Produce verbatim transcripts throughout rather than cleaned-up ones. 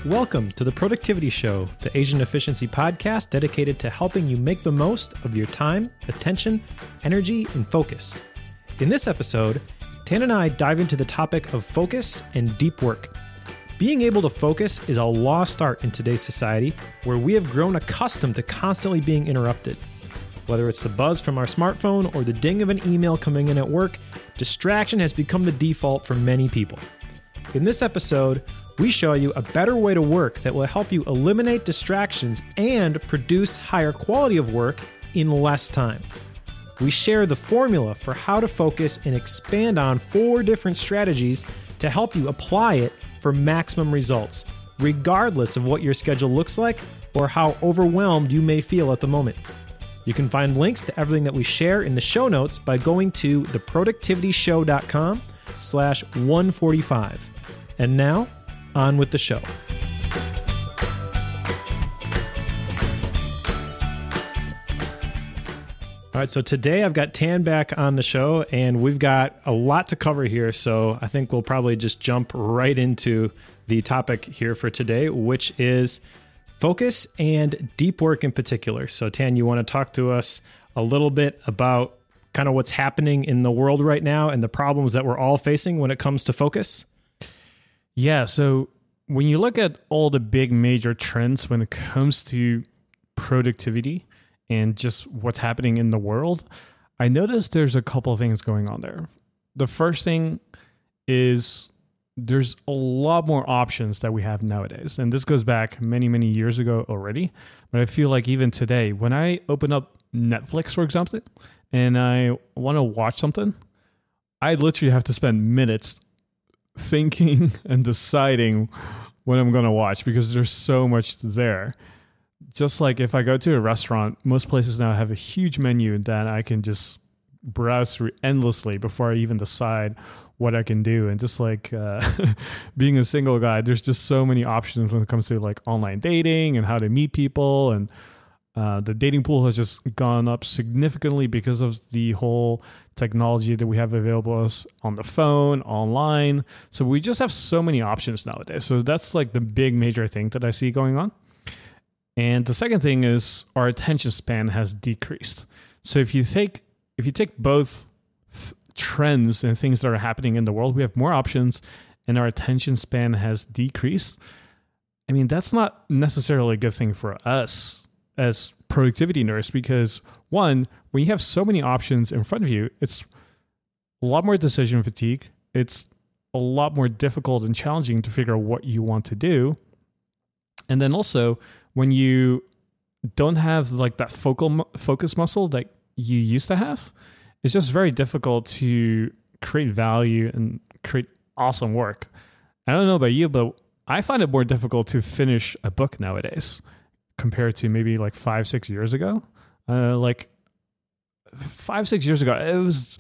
Welcome to the Productivity Show, the Asian efficiency podcast dedicated to helping you make the most of your time, attention, energy, and focus. In this episode, Tan and I dive into the topic of focus and deep work. Being able to focus is a lost art in today's society where we have grown accustomed to constantly being interrupted. Whether it's the buzz from our smartphone or the ding of an email coming in at work, distraction has become the default for many people. In this episode, we show you a better way to work that will help you eliminate distractions and produce higher quality of work in less time. We share the formula for how to focus and expand on four different strategies to help you apply it for maximum results, regardless of what your schedule looks like or how overwhelmed you may feel at the moment. You can find links to everything that we share in the show notes by going to theproductivityshow.com slash 145. And now, on with the show. All right, so today I've got Tan back on the show, and we've got a lot to cover here, so I think we'll probably just jump right into the topic here for today, which is focus and deep work in particular. So Tan, you want to talk to us a little bit about kind of what's happening in the world right now and the problems that we're all facing when it comes to focus? Yeah, so when you look at all the big major trends when it comes to productivity and just what's happening in the world, I noticed there's a couple of things going on there. The first thing is there's a lot more options that we have nowadays. And this goes back many, many years ago already. But I feel like even today, when I open up Netflix, for example, and I want to watch something, I literally have to spend minutes thinking and deciding what I'm going to watch because there's so much there. Just like if I go to a restaurant, most places now have a huge menu that I can just browse through endlessly before I even decide what I can do. And just like uh, being a single guy, there's just so many options when it comes to like online dating and how to meet people. And uh, the dating pool has just gone up significantly because of the whole technology that we have available to us on the phone, online. So we just have so many options nowadays. So that's like the big major thing that I see going on. And the second thing is our attention span has decreased. So if you take if you take both th- trends and things that are happening in the world, we have more options and our attention span has decreased. I mean, that's not necessarily a good thing for us as productivity nerds because one, when you have so many options in front of you, it's a lot more decision fatigue. It's a lot more difficult and challenging to figure out what you want to do. And then also, when you don't have like that focal focus muscle that you used to have, it's just very difficult to create value and create awesome work. I don't know about you, but I find it more difficult to finish a book nowadays compared to maybe like five, six years ago. Uh, like five, six years ago, it was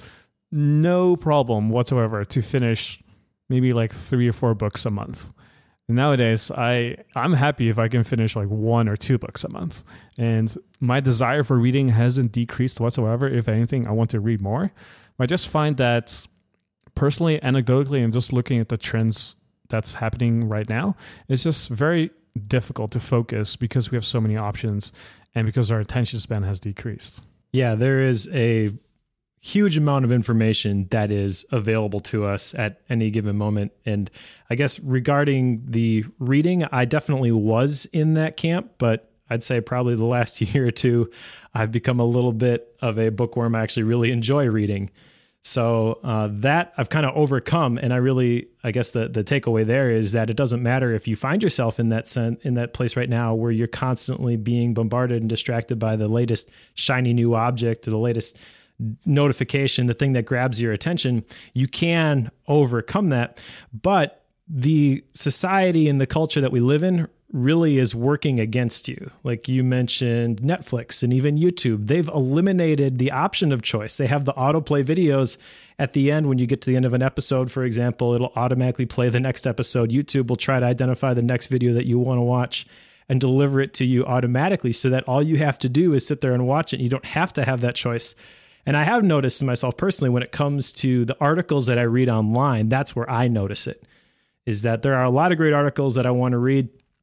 no problem whatsoever to finish maybe like three or four books a month. And nowadays, I, I'm happy if I can finish like one or two books a month. And my desire for reading hasn't decreased whatsoever. If anything, I want to read more. I just find that personally, anecdotally, and just looking at the trends that's happening right now, it's just very difficult to focus because we have so many options and because our attention span has decreased. Yeah, there is a huge amount of information that is available to us at any given moment. And I guess regarding the reading, I definitely was in that camp, but I'd say probably the last year or two, I've become a little bit of a bookworm. I actually really enjoy reading. So uh, that I've kind of overcome. And I really, I guess the, the takeaway there is that it doesn't matter if you find yourself in that sen- in that place right now where you're constantly being bombarded and distracted by the latest shiny new object or the latest notification, the thing that grabs your attention. You can overcome that. But the society and the culture that we live in really is working against you. Like you mentioned Netflix and even YouTube, they've eliminated the option of choice. They have the autoplay videos at the end. When you get to the end of an episode, for example, it'll automatically play the next episode. YouTube will try to identify the next video that you want to watch and deliver it to you automatically so that all you have to do is sit there and watch it. You don't have to have that choice. And I have noticed myself personally, when it comes to the articles that I read online, that's where I notice it, is that there are a lot of great articles that I want to read.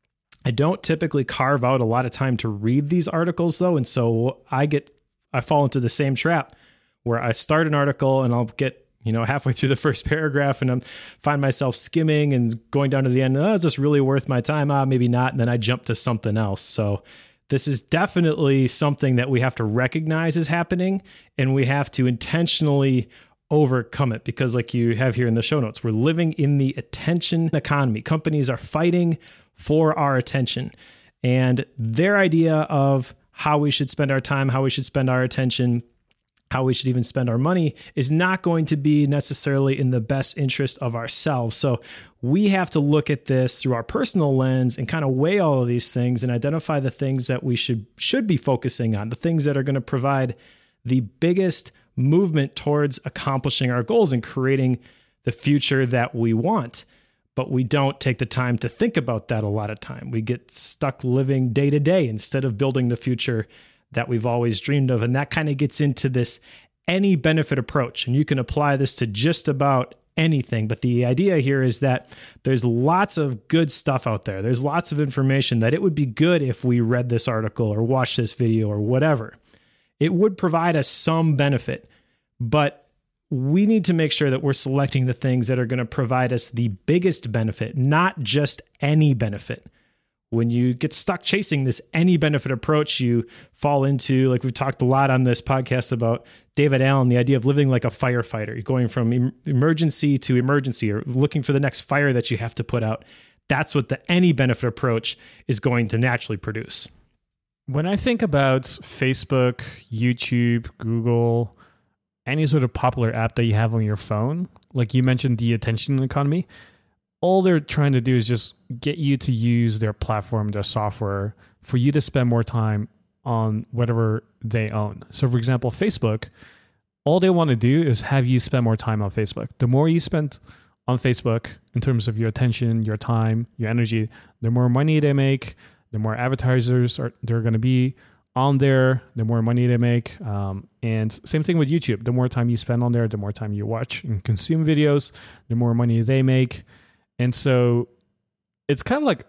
I don't typically carve out a lot of time to read these articles though. And so I get, I fall into the same trap where I start an article and I'll get, you know, halfway through the first paragraph and I find myself skimming and going down to the end. Oh, is this really worth my time? Ah, maybe not. And then I jump to something else. So this is definitely something that we have to recognize is happening, and we have to intentionally overcome it, because like you have here in the show notes, we're living in the attention economy. Companies are fighting for our attention, and their idea of how we should spend our time, how we should spend our attention, how we should even spend our money is not going to be necessarily in the best interest of ourselves. So we have to look at this through our personal lens and kind of weigh all of these things and identify the things that we should should be focusing on, the things that are going to provide the biggest movement towards accomplishing our goals and creating the future that we want. But we don't take the time to think about that a lot of time. We get stuck living day to day instead of building the future that we've always dreamed of. And that kind of gets into this any benefit approach. And you can apply this to just about anything. But the idea here is that there's lots of good stuff out there. There's lots of information that it would be good if we read this article or watched this video or whatever. It would provide us some benefit, but we need to make sure that we're selecting the things that are going to provide us the biggest benefit, not just any benefit. When you get stuck chasing this any benefit approach, you fall into, like we've talked a lot on this podcast about David Allen, the idea of living like a firefighter. You're going from em- emergency to emergency, or looking for the next fire that you have to put out. That's what the any benefit approach is going to naturally produce. When I think about Facebook, YouTube, Google, any sort of popular app that you have on your phone, like you mentioned the attention economy, all they're trying to do is just get you to use their platform, their software, for you to spend more time on whatever they own. So for example, Facebook, all they want to do is have you spend more time on Facebook. The more you spend on Facebook in terms of your attention, your time, your energy, the more money they make, the more advertisers are they're going to be on there, the more money they make. Um, and same thing with YouTube. The more time you spend on there, the more time you watch and consume videos, the more money they make. And so it's kind of like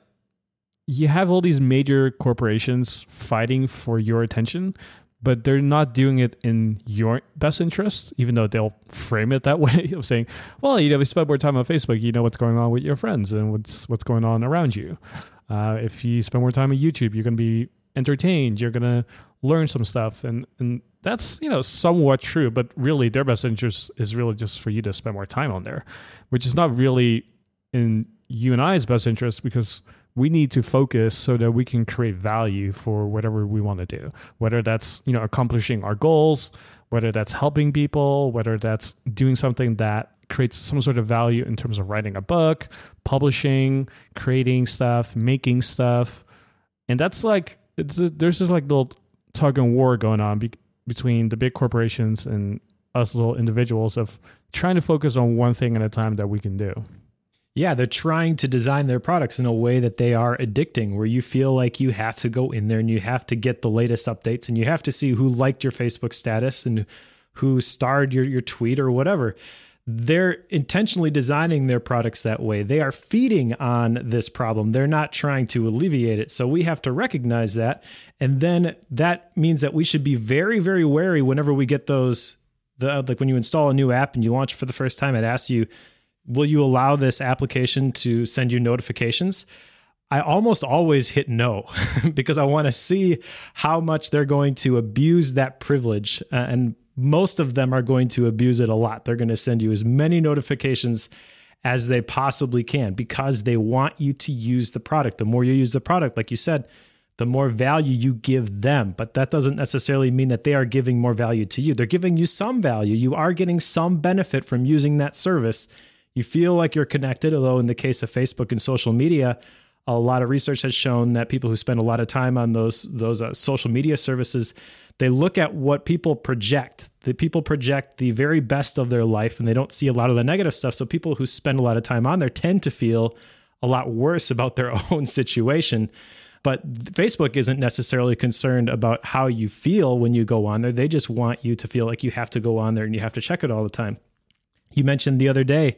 you have all these major corporations fighting for your attention, but they're not doing it in your best interest, even though they'll frame it that way of saying, well, you know, if you spend more time on Facebook, you know what's going on with your friends and what's what's going on around you. Uh, if you spend more time on YouTube, you're going to be entertained, you're going to learn some stuff. And, and that's, you know, somewhat true, but really their best interest is really just for you to spend more time on there, which is not really in you and I's best interest, because we need to focus so that we can create value for whatever we want to do, whether that's, you know, accomplishing our goals, whether that's helping people, whether that's doing something that creates some sort of value in terms of writing a book, publishing, creating stuff, making stuff. And that's like, it's a, there's this like little tug and war going on be, between the big corporations and us little individuals of trying to focus on one thing at a time that we can do. Yeah, they're trying to design their products in a way that they are addicting, where you feel like you have to go in there and you have to get the latest updates and you have to see who liked your Facebook status and who starred your, your tweet or whatever. They're intentionally designing their products that way. They are feeding on this problem. They're not trying to alleviate it. So we have to recognize that. And then that means that we should be very, very wary whenever we get those, the like when you install a new app and you launch for the first time, it asks you, will you allow this application to send you notifications? I almost always hit no because I want to see how much they're going to abuse that privilege. Uh, and most of them are going to abuse it a lot. They're going to send you as many notifications as they possibly can because they want you to use the product. The more you use the product, like you said, the more value you give them. But that doesn't necessarily mean that they are giving more value to you. They're giving you some value. You are getting some benefit from using that service. You feel like you're connected, although in the case of Facebook and social media, a lot of research has shown that people who spend a lot of time on those those uh, social media services, they look at what people project. The people project the very best of their life, and they don't see a lot of the negative stuff. So people who spend a lot of time on there tend to feel a lot worse about their own situation. But Facebook isn't necessarily concerned about how you feel when you go on there. They just want you to feel like you have to go on there and you have to check it all the time. You mentioned the other day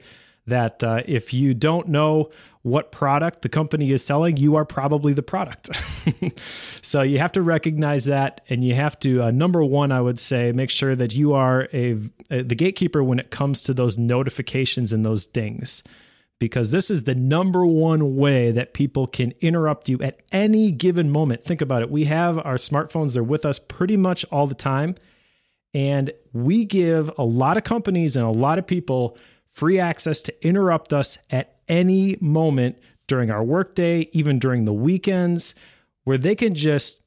that uh, if you don't know what product the company is selling, you are probably the product. So you have to recognize that, and you have to, uh, number one, I would say, make sure that you are a, a the gatekeeper when it comes to those notifications and those dings, because this is the number one way that people can interrupt you at any given moment. Think about it. We have our smartphones, they're with us pretty much all the time, and we give a lot of companies and a lot of people free access to interrupt us at any moment during our workday, even during the weekends, where they can just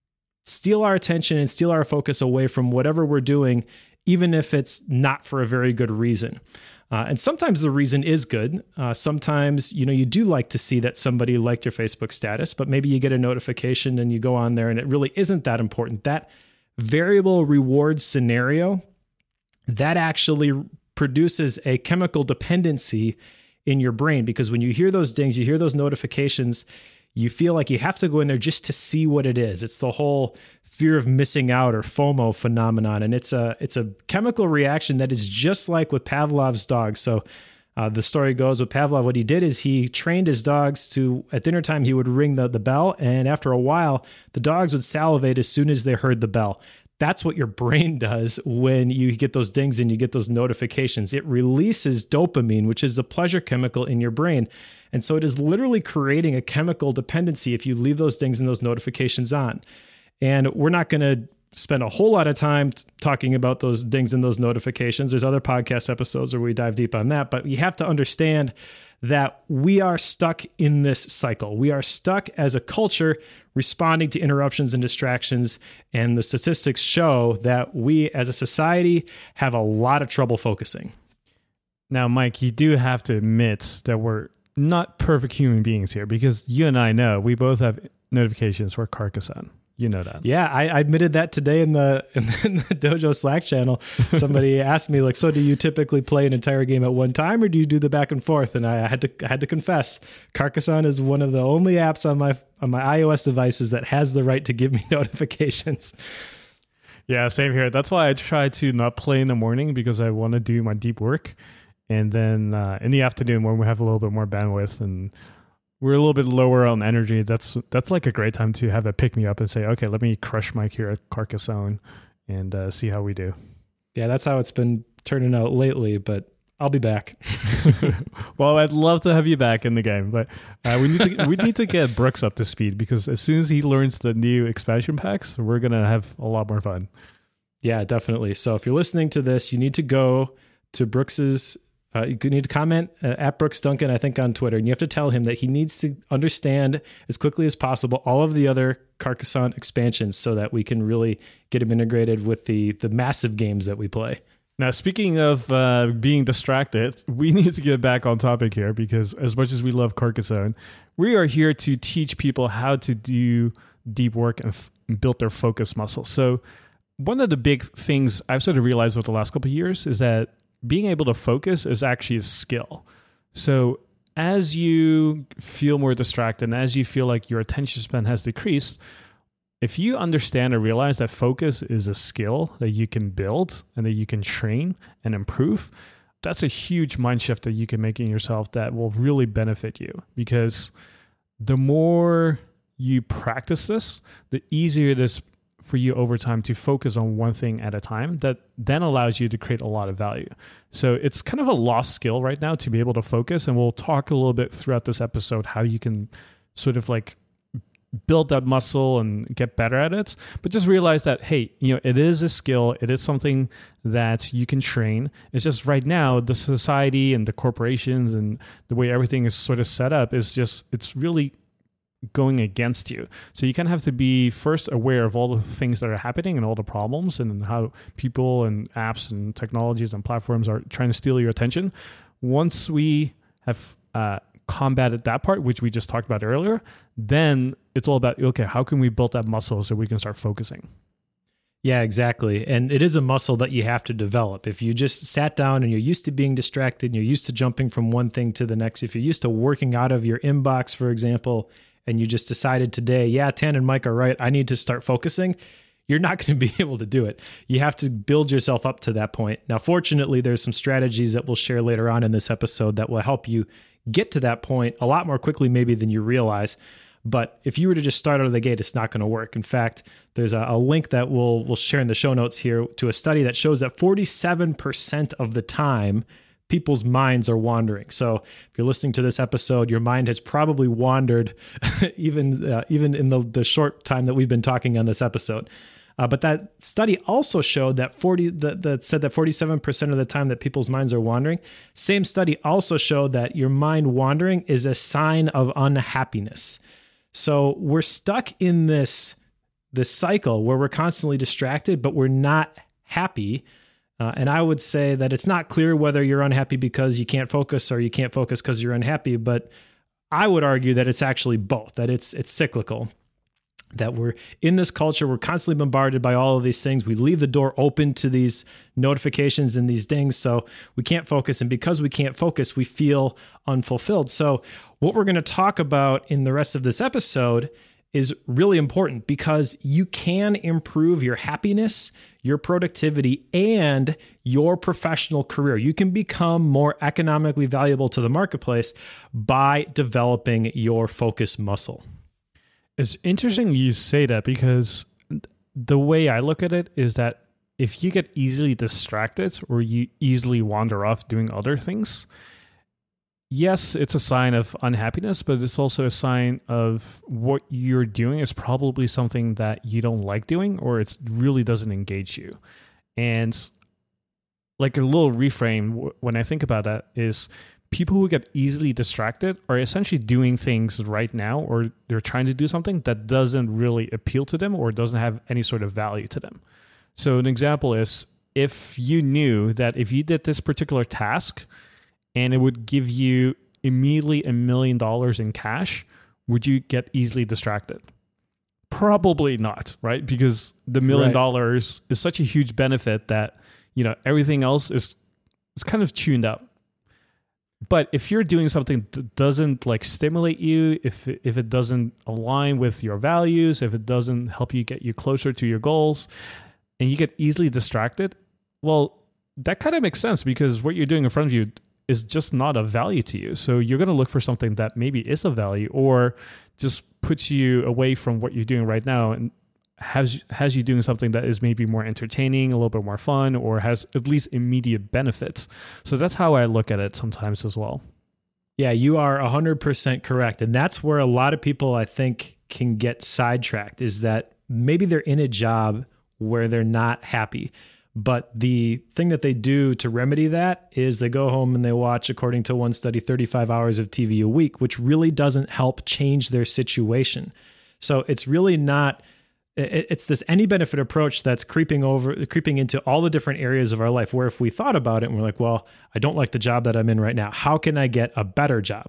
steal our attention and steal our focus away from whatever we're doing, even if it's not for a very good reason. Uh, and sometimes the reason is good. Uh, sometimes, you know, you do like to see that somebody liked your Facebook status, but maybe you get a notification and you go on there and it really isn't that important. That variable reward scenario, that actually produces a chemical dependency in your brain, because when you hear those dings, you hear those notifications, you feel like you have to go in there just to see what it is. It's the whole fear of missing out, or FOMO phenomenon. And it's a it's a chemical reaction that is just like with Pavlov's dog. So uh, the story goes with Pavlov, what he did is he trained his dogs to, at dinner time, he would ring the, the bell. And after a while, the dogs would salivate as soon as they heard the bell. That's what your brain does when you get those dings and you get those notifications. It releases dopamine, which is the pleasure chemical in your brain. And so it is literally creating a chemical dependency if you leave those dings and those notifications on. And we're not going to spend a whole lot of time t- talking about those dings and those notifications. There's other podcast episodes where we dive deep on that, but you have to understand that we are stuck in this cycle. We are stuck as a culture responding to interruptions and distractions. And the statistics show that we as a society have a lot of trouble focusing. Now, Mike, you do have to admit that we're not perfect human beings here, because you and I know we both have notifications for Carcassonne. You know that. Yeah, I, I admitted that today in the, in the in the Dojo Slack channel. Somebody asked me, like, so do you typically play an entire game at one time, or do you do the back and forth? And I, I had to I had to confess, Carcassonne is one of the only apps on my on my iOS devices that has the right to give me notifications. Yeah, same here. That's why I try to not play in the morning, because I want to do my deep work, and then uh, in the afternoon when we have a little bit more bandwidth and we're a little bit lower on energy, that's that's like a great time to have a pick me up and say, okay, let me crush Mike here at Carcassonne and uh, see how we do. Yeah, that's how it's been turning out lately, but I'll be back. Well, I'd love to have you back in the game, but uh, we need to we need to get Brooks up to speed, because as soon as he learns the new expansion packs, we're gonna have a lot more fun. Yeah, definitely. So if you're listening to this, you need to go to Brooks's. Uh, you need to comment uh, at Brooks Duncan, I think, on Twitter, and you have to tell him that he needs to understand as quickly as possible all of the other Carcassonne expansions so that we can really get him integrated with the the massive games that we play. Now, speaking of uh, being distracted, we need to get back on topic here, because as much as we love Carcassonne, we are here to teach people how to do deep work and f- build their focus muscle. So one of the big things I've sort of realized over the last couple of years is that being able to focus is actually a skill. So as you feel more distracted and as you feel like your attention span has decreased, if you understand or realize that focus is a skill that you can build and that you can train and improve, that's a huge mind shift that you can make in yourself that will really benefit you. Because the more you practice this, the easier it is for you over time to focus on one thing at a time, that then allows you to create a lot of value. So it's kind of a lost skill right now to be able to focus. And we'll talk a little bit throughout this episode how you can sort of like build that muscle and get better at it. But just realize that, hey, you know, it is a skill. It is something that you can train. It's just right now, the society and the corporations and the way everything is sort of set up is just, it's really going against you. So you kind of have to be first aware of all the things that are happening and all the problems and how people and apps and technologies and platforms are trying to steal your attention. Once we have uh, combated that part, which we just talked about earlier, then it's all about, okay, how can we build that muscle so we can start focusing? Yeah, exactly. And it is a muscle that you have to develop. If you just sat down and you're used to being distracted, and you're used to jumping from one thing to the next, if you're used to working out of your inbox, for example, and you just decided today, yeah, Tan and Mike are right, I need to start focusing, you're not going to be able to do it. You have to build yourself up to that point. Now, fortunately, there's some strategies that we'll share later on in this episode that will help you get to that point a lot more quickly maybe than you realize. But if you were to just start out of the gate, it's not going to work. In fact, there's a, a link that we'll we'll share in the show notes here to a study that shows that forty-seven percent of the time, people's minds are wandering. So if you're listening to this episode, your mind has probably wandered even uh, even in the, the short time that we've been talking on this episode. Uh, but that study also showed that forty that, that said that forty-seven percent of the time that people's minds are wandering. Same study also showed that your mind wandering is a sign of unhappiness. So we're stuck in this this cycle where we're constantly distracted, but we're not happy. Uh, and I would say that it's not clear whether you're unhappy because you can't focus or you can't focus because you're unhappy. But I would argue that it's actually both, that it's it's cyclical, that we're in this culture, we're constantly bombarded by all of these things. We leave the door open to these notifications and these dings, so we can't focus. And because we can't focus, we feel unfulfilled. So what we're going to talk about in the rest of this episode is really important because you can improve your happiness, your productivity, and your professional career. You can become more economically valuable to the marketplace by developing your focus muscle. It's interesting you say that because the way I look at it is that if you get easily distracted or you easily wander off doing other things, yes, it's a sign of unhappiness, but it's also a sign of what you're doing is probably something that you don't like doing or it really doesn't engage you. And like a little reframe when I think about that is people who get easily distracted are essentially doing things right now, or they're trying to do something that doesn't really appeal to them or doesn't have any sort of value to them. So an example is if you knew that if you did this particular task and it would give you immediately a million dollars in cash, would you get easily distracted? Probably not, right? Because the million dollars is such a huge benefit that, you know, everything else is is kind of tuned up. But if you're doing something that doesn't like stimulate you, if if it doesn't align with your values, if it doesn't help you get you closer to your goals, and you get easily distracted, well, that kind of makes sense because what you're doing in front of you is just not of value to you. So you're going to look for something that maybe is of value or just puts you away from what you're doing right now and has has you doing something that is maybe more entertaining, a little bit more fun, or has at least immediate benefits. So that's how I look at it sometimes as well. Yeah, you are one hundred percent correct. And that's where a lot of people, I think, can get sidetracked, is that maybe they're in a job where they're not happy. But the thing that they do to remedy that is they go home and they watch, according to one study, thirty-five hours of T V a week, which really doesn't help change their situation. So it's really not... It's this any benefit approach that's creeping over, creeping into all the different areas of our life, where if we thought about it and we're like, well, I don't like the job that I'm in right now. How can I get a better job?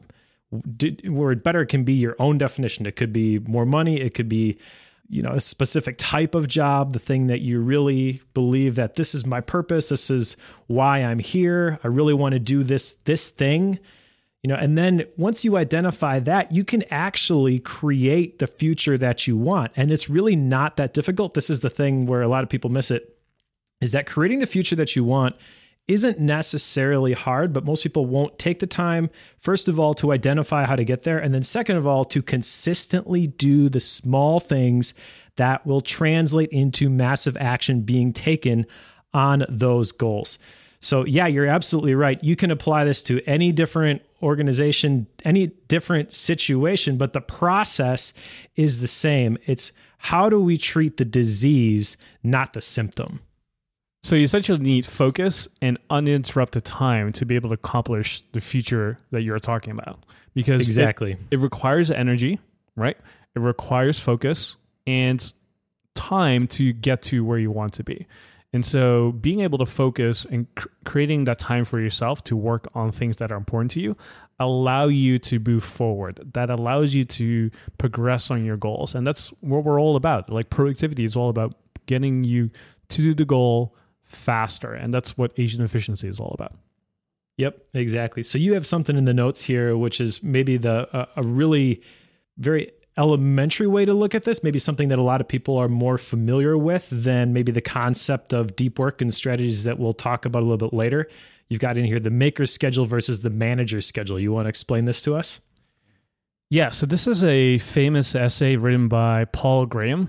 Where better can be your own definition. It could be more money. It could be, you know, a specific type of job, the thing that you really believe that this is my purpose. This is why I'm here. I really want to do this, this thing. You know, and then once you identify that, you can actually create the future that you want. And it's really not that difficult. This is the thing where a lot of people miss it, is that creating the future that you want isn't necessarily hard, but most people won't take the time, first of all, to identify how to get there. And then second of all, to consistently do the small things that will translate into massive action being taken on those goals. So yeah, you're absolutely right. You can apply this to any different organization, any different situation, but the process is the same. It's how do we treat the disease, not the symptom? So you essentially need focus and uninterrupted time to be able to accomplish the future that you're talking about. Because exactly, it, it requires energy, right? It requires focus and time to get to where you want to be. And so being able to focus and cr- creating that time for yourself to work on things that are important to you allow you to move forward. That allows you to progress on your goals. And that's what we're all about. Like productivity is all about getting you to the goal faster. And that's what Asian efficiency is all about. Yep, exactly. So you have something in the notes here, which is maybe the uh, a really very elementary way to look at this, maybe something that a lot of people are more familiar with than maybe the concept of deep work and strategies that we'll talk about a little bit later. You've got in here the maker's schedule versus the manager's schedule. You want to explain this to us? Yeah, so this is a famous essay written by Paul Graham.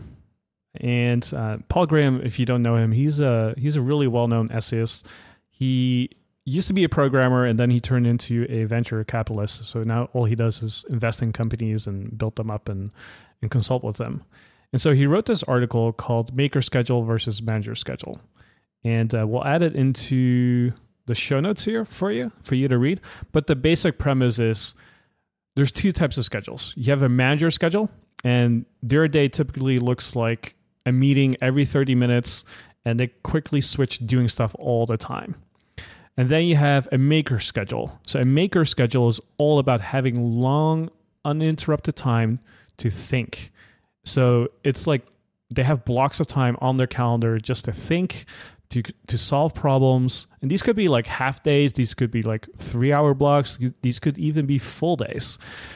And uh, Paul Graham, if you don't know him, he's a he's a really well-known essayist. He used to be a programmer, and then he turned into a venture capitalist. So now all he does is invest in companies and build them up and, and consult with them. And so he wrote this article called Maker Schedule versus Manager Schedule. And uh, we'll add it into the show notes here for you, for you to read. But the basic premise is there's two types of schedules. You have a manager schedule, and their day typically looks like a meeting every thirty minutes, and they quickly switch doing stuff all the time. And then you have a maker schedule. So a maker schedule is all about having long, uninterrupted time to think. So it's like they have blocks of time on their calendar just to think, to to solve problems. And these could be like half days. These could be like three-hour blocks. These could even be full days.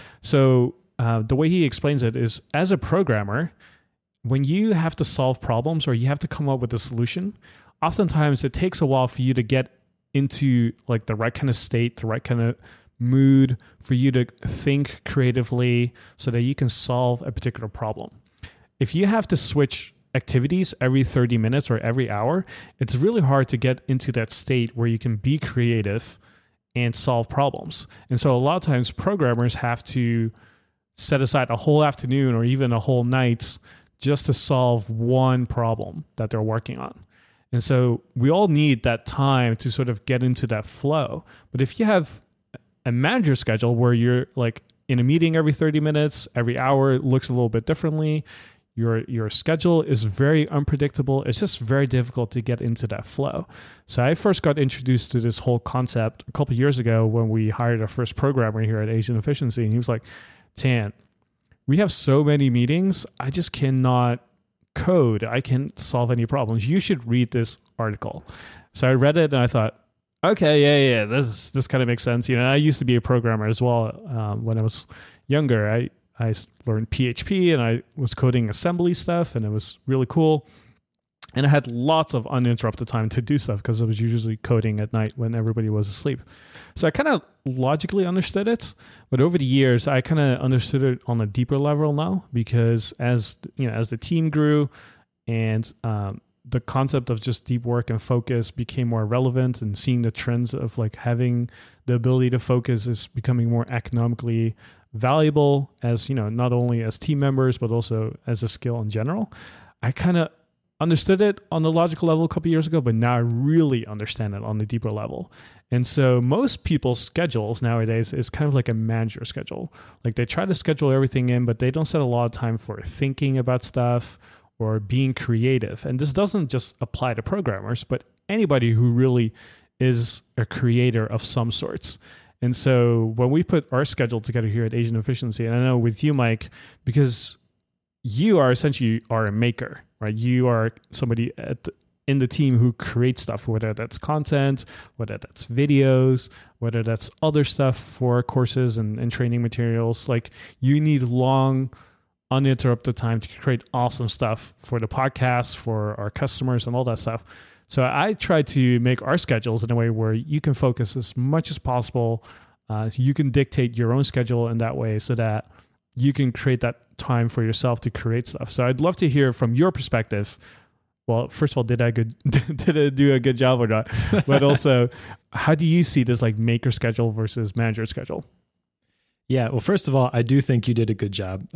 So uh, the way he explains it is, as a programmer, when you have to solve problems or you have to come up with a solution, oftentimes it takes a while for you to get into like the right kind of state, the right kind of mood for you to think creatively so that you can solve a particular problem. If you have to switch activities every thirty minutes or every hour, it's really hard to get into that state where you can be creative and solve problems. And so a lot of times programmers have to set aside a whole afternoon or even a whole night just to solve one problem that they're working on. And so we all need that time to sort of get into that flow. But if you have a manager schedule where you're like in a meeting every thirty minutes, every hour looks a little bit differently, your your schedule is very unpredictable, it's just very difficult to get into that flow. So I first got introduced to this whole concept a couple of years ago when we hired our first programmer here at Asian Efficiency. And he was like, Tan, we have so many meetings, I just cannot code. I can't solve any problems. You should read this article. So I read it and I thought, okay, yeah, yeah, this this kind of makes sense. You know, I used to be a programmer as well um, when I was younger. I, I learned P H P and I was coding assembly stuff, and it was really cool. And I had lots of uninterrupted time to do stuff because I was usually coding at night when everybody was asleep. So I kind of logically understood it, but over the years, I kind of understood it on a deeper level now, because as you know, as the team grew and um, the concept of just deep work and focus became more relevant, and seeing the trends of like having the ability to focus is becoming more economically valuable, as you know, not only as team members but also as a skill in general. I kind of understood it on the logical level a couple of years ago, but now I really understand it on the deeper level. And so most people's schedules nowadays is kind of like a manager schedule. Like they try to schedule everything in, but they don't set a lot of time for thinking about stuff or being creative. And this doesn't just apply to programmers, but anybody who really is a creator of some sorts. And so when we put our schedule together here at Asian Efficiency, and I know with you, Mike, because you are essentially are a maker, right? You are somebody at the, in the team who creates stuff, whether that's content, whether that's videos, whether that's other stuff for courses and, and training materials. Like you need long, uninterrupted time to create awesome stuff for the podcast, for our customers and all that stuff. So I try to make our schedules in a way where you can focus as much as possible. Uh, you can dictate your own schedule in that way so that you can create that time for yourself to create stuff. So I'd love to hear from your perspective. Well, first of all, did I good did I do a good job or not? But also, how do you see this like maker schedule versus manager schedule? Yeah, well, first of all, I do think you did a good job.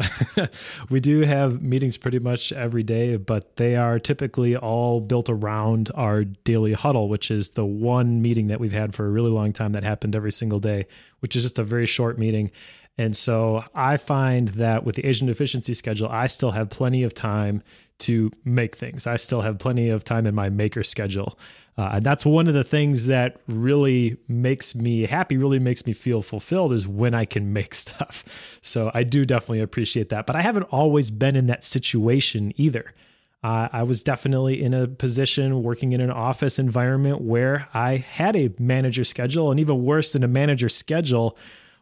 We do have meetings pretty much every day, but they are typically all built around our daily huddle, which is the one meeting that we've had for a really long time that happened every single day, which is just a very short meeting. And so I find that with the Asian Efficiency schedule, I still have plenty of time to make things. I still have plenty of time in my maker schedule. Uh, and that's one of the things that really makes me happy, really makes me feel fulfilled, is when I can make stuff. So I do definitely appreciate that. But I haven't always been in that situation either. Uh, I was definitely in a position working in an office environment where I had a manager schedule, and even worse than a manager schedule,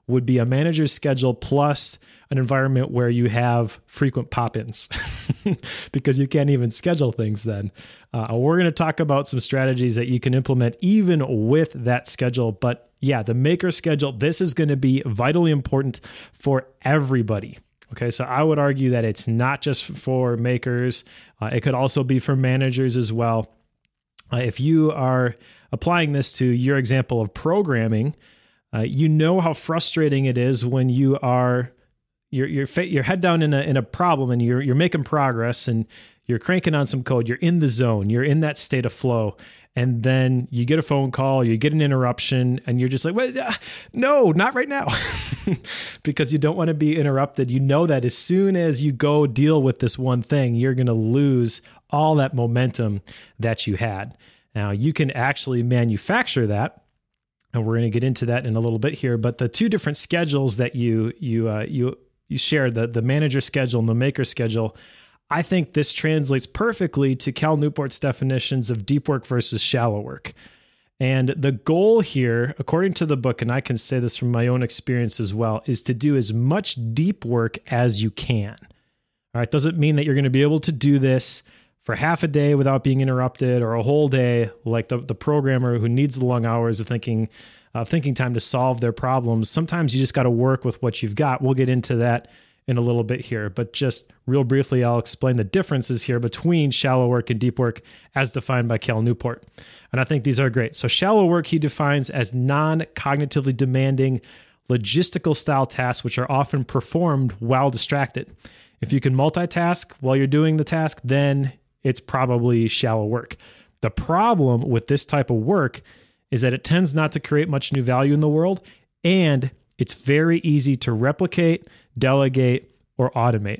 would be a manager's schedule plus an environment where you have frequent pop-ins because you can't even schedule things then. Uh, we're going to talk about some strategies that you can implement even with that schedule. But yeah, the maker schedule, this is going to be vitally important for everybody. Okay, so I would argue that it's not just for makers. Uh, it could also be for managers as well. Uh, if you are applying this to your example of programming, uh, you know how frustrating it is when you are you're you're fa- you're head down in a in a problem and you're you're making progress and you're cranking on some code. You're in the zone. You're in that state of flow, and then you get a phone call, you get an interruption, and you're just like, "Well, uh, no, not right now," because you don't want to be interrupted. You know that as soon as you go deal with this one thing, you're going to lose all that momentum that you had. Now, you can actually manufacture that, and we're going to get into that in a little bit here. But the two different schedules that you you uh, you you share, the the manager schedule and the maker schedule, I think this translates perfectly to Cal Newport's definitions of deep work versus shallow work. And the goal here, according to the book, and I can say this from my own experience as well, is to do as much deep work as you can. All right, doesn't mean that you're going to be able to do this for half a day without being interrupted, or a whole day like the, the programmer who needs the long hours of thinking uh, thinking time to solve their problems. Sometimes you just got to work with what you've got. We'll get into that in a little bit here, but just real briefly, I'll explain the differences here between shallow work and deep work as defined by Cal Newport. And I think these are great. So shallow work he defines as non-cognitively demanding logistical style tasks, which are often performed while distracted. If you can multitask while you're doing the task, then it's probably shallow work. The problem with this type of work is that it tends not to create much new value in the world, and it's very easy to replicate, delegate, or automate.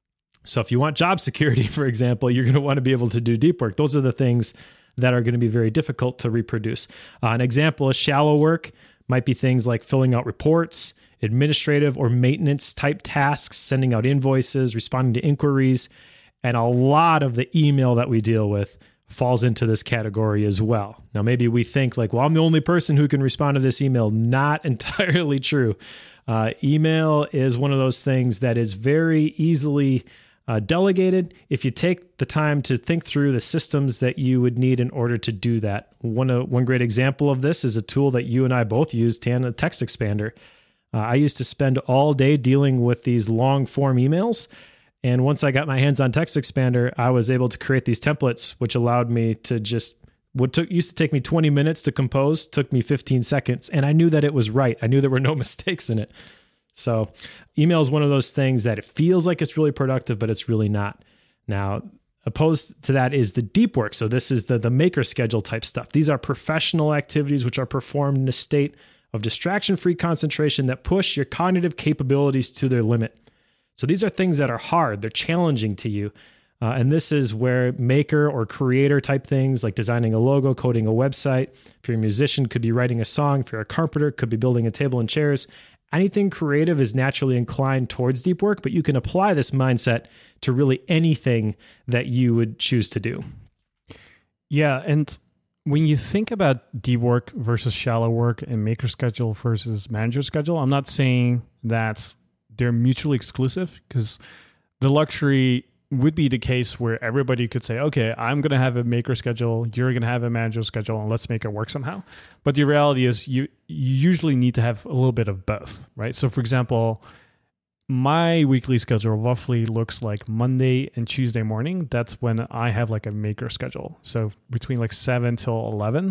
So if you want job security, for example, you're going to want to be able to do deep work. Those are the things that are going to be very difficult to reproduce. Uh, an example of shallow work might be things like filling out reports, administrative or maintenance type tasks, sending out invoices, responding to inquiries, and a lot of the email that we deal with falls into this category as well. Now, maybe we think like, well, I'm the only person who can respond to this email. Not entirely true. Uh, email is one of those things that is very easily uh, delegated if you take the time to think through the systems that you would need in order to do that. One, uh, one great example of this is a tool that you and I both use, Tana Text Expander. Uh, I used to spend all day dealing with these long form emails. And once I got my hands on Text Expander, I was able to create these templates, which allowed me to just, what took used to take me twenty minutes to compose, took me fifteen seconds. And I knew that it was right. I knew there were no mistakes in it. So email is one of those things that it feels like it's really productive, but it's really not. Now, opposed to that is the deep work. So this is the, the maker schedule type stuff. These are professional activities which are performed in a state of distraction-free concentration that push your cognitive capabilities to their limit. So these are things that are hard. They're challenging to you. Uh, and this is where maker or creator type things like designing a logo, coding a website. If you're a musician, could be writing a song. If you're a carpenter, could be building a table and chairs. Anything creative is naturally inclined towards deep work, but you can apply this mindset to really anything that you would choose to do. Yeah. And when you think about deep work versus shallow work and maker schedule versus manager schedule, I'm not saying that they're mutually exclusive, because the luxury would be the case where everybody could say, okay, I'm going to have a maker schedule, you're going to have a manager schedule, and let's make it work somehow. But the reality is you, you usually need to have a little bit of both, right? So for example, my weekly schedule roughly looks like Monday and Tuesday morning. That's when I have like a maker schedule. So between like seven till eleven,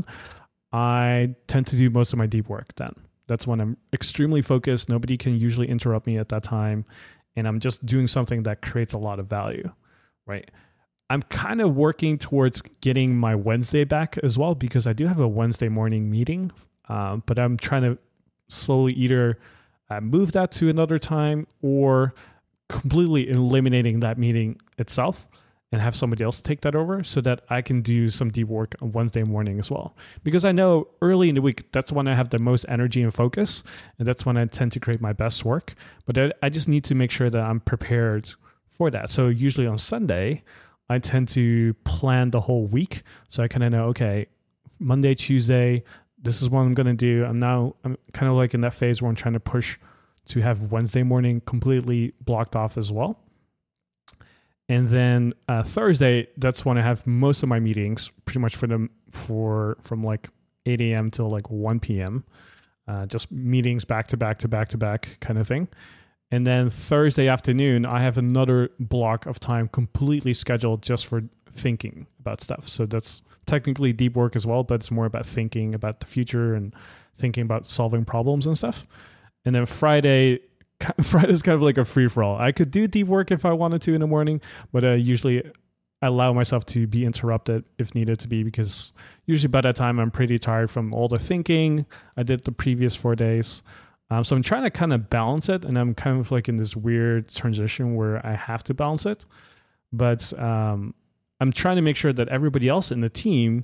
I tend to do most of my deep work then. That's when I'm extremely focused. Nobody can usually interrupt me at that time. And I'm just doing something that creates a lot of value, right? I'm kind of working towards getting my Wednesday back as well, because I do have a Wednesday morning meeting, um, but I'm trying to slowly either uh, move that to another time or completely eliminating that meeting itself and have somebody else take that over so that I can do some deep work on Wednesday morning as well. Because I know early in the week, that's when I have the most energy and focus, and that's when I tend to create my best work. But I just need to make sure that I'm prepared for that. So usually on Sunday, I tend to plan the whole week. So I kind of know, okay, Monday, Tuesday, this is what I'm going to do. I'm now, I'm kind of like in that phase where I'm trying to push to have Wednesday morning completely blocked off as well. And then uh, Thursday, that's when I have most of my meetings, pretty much for them for from like eight a.m. till like one p.m. Uh, just meetings back to back to back to back kind of thing. And then Thursday afternoon, I have another block of time completely scheduled just for thinking about stuff. So that's technically deep work as well, but it's more about thinking about the future and thinking about solving problems and stuff. And then Friday, Friday's kind of like a free-for-all. I could do deep work if I wanted to in the morning, but I usually allow myself to be interrupted if needed to be, because usually by that time I'm pretty tired from all the thinking I did the previous four days. Um, so I'm trying to kind of balance it, and I'm kind of like in this weird transition where I have to balance it. But um, I'm trying to make sure that everybody else in the team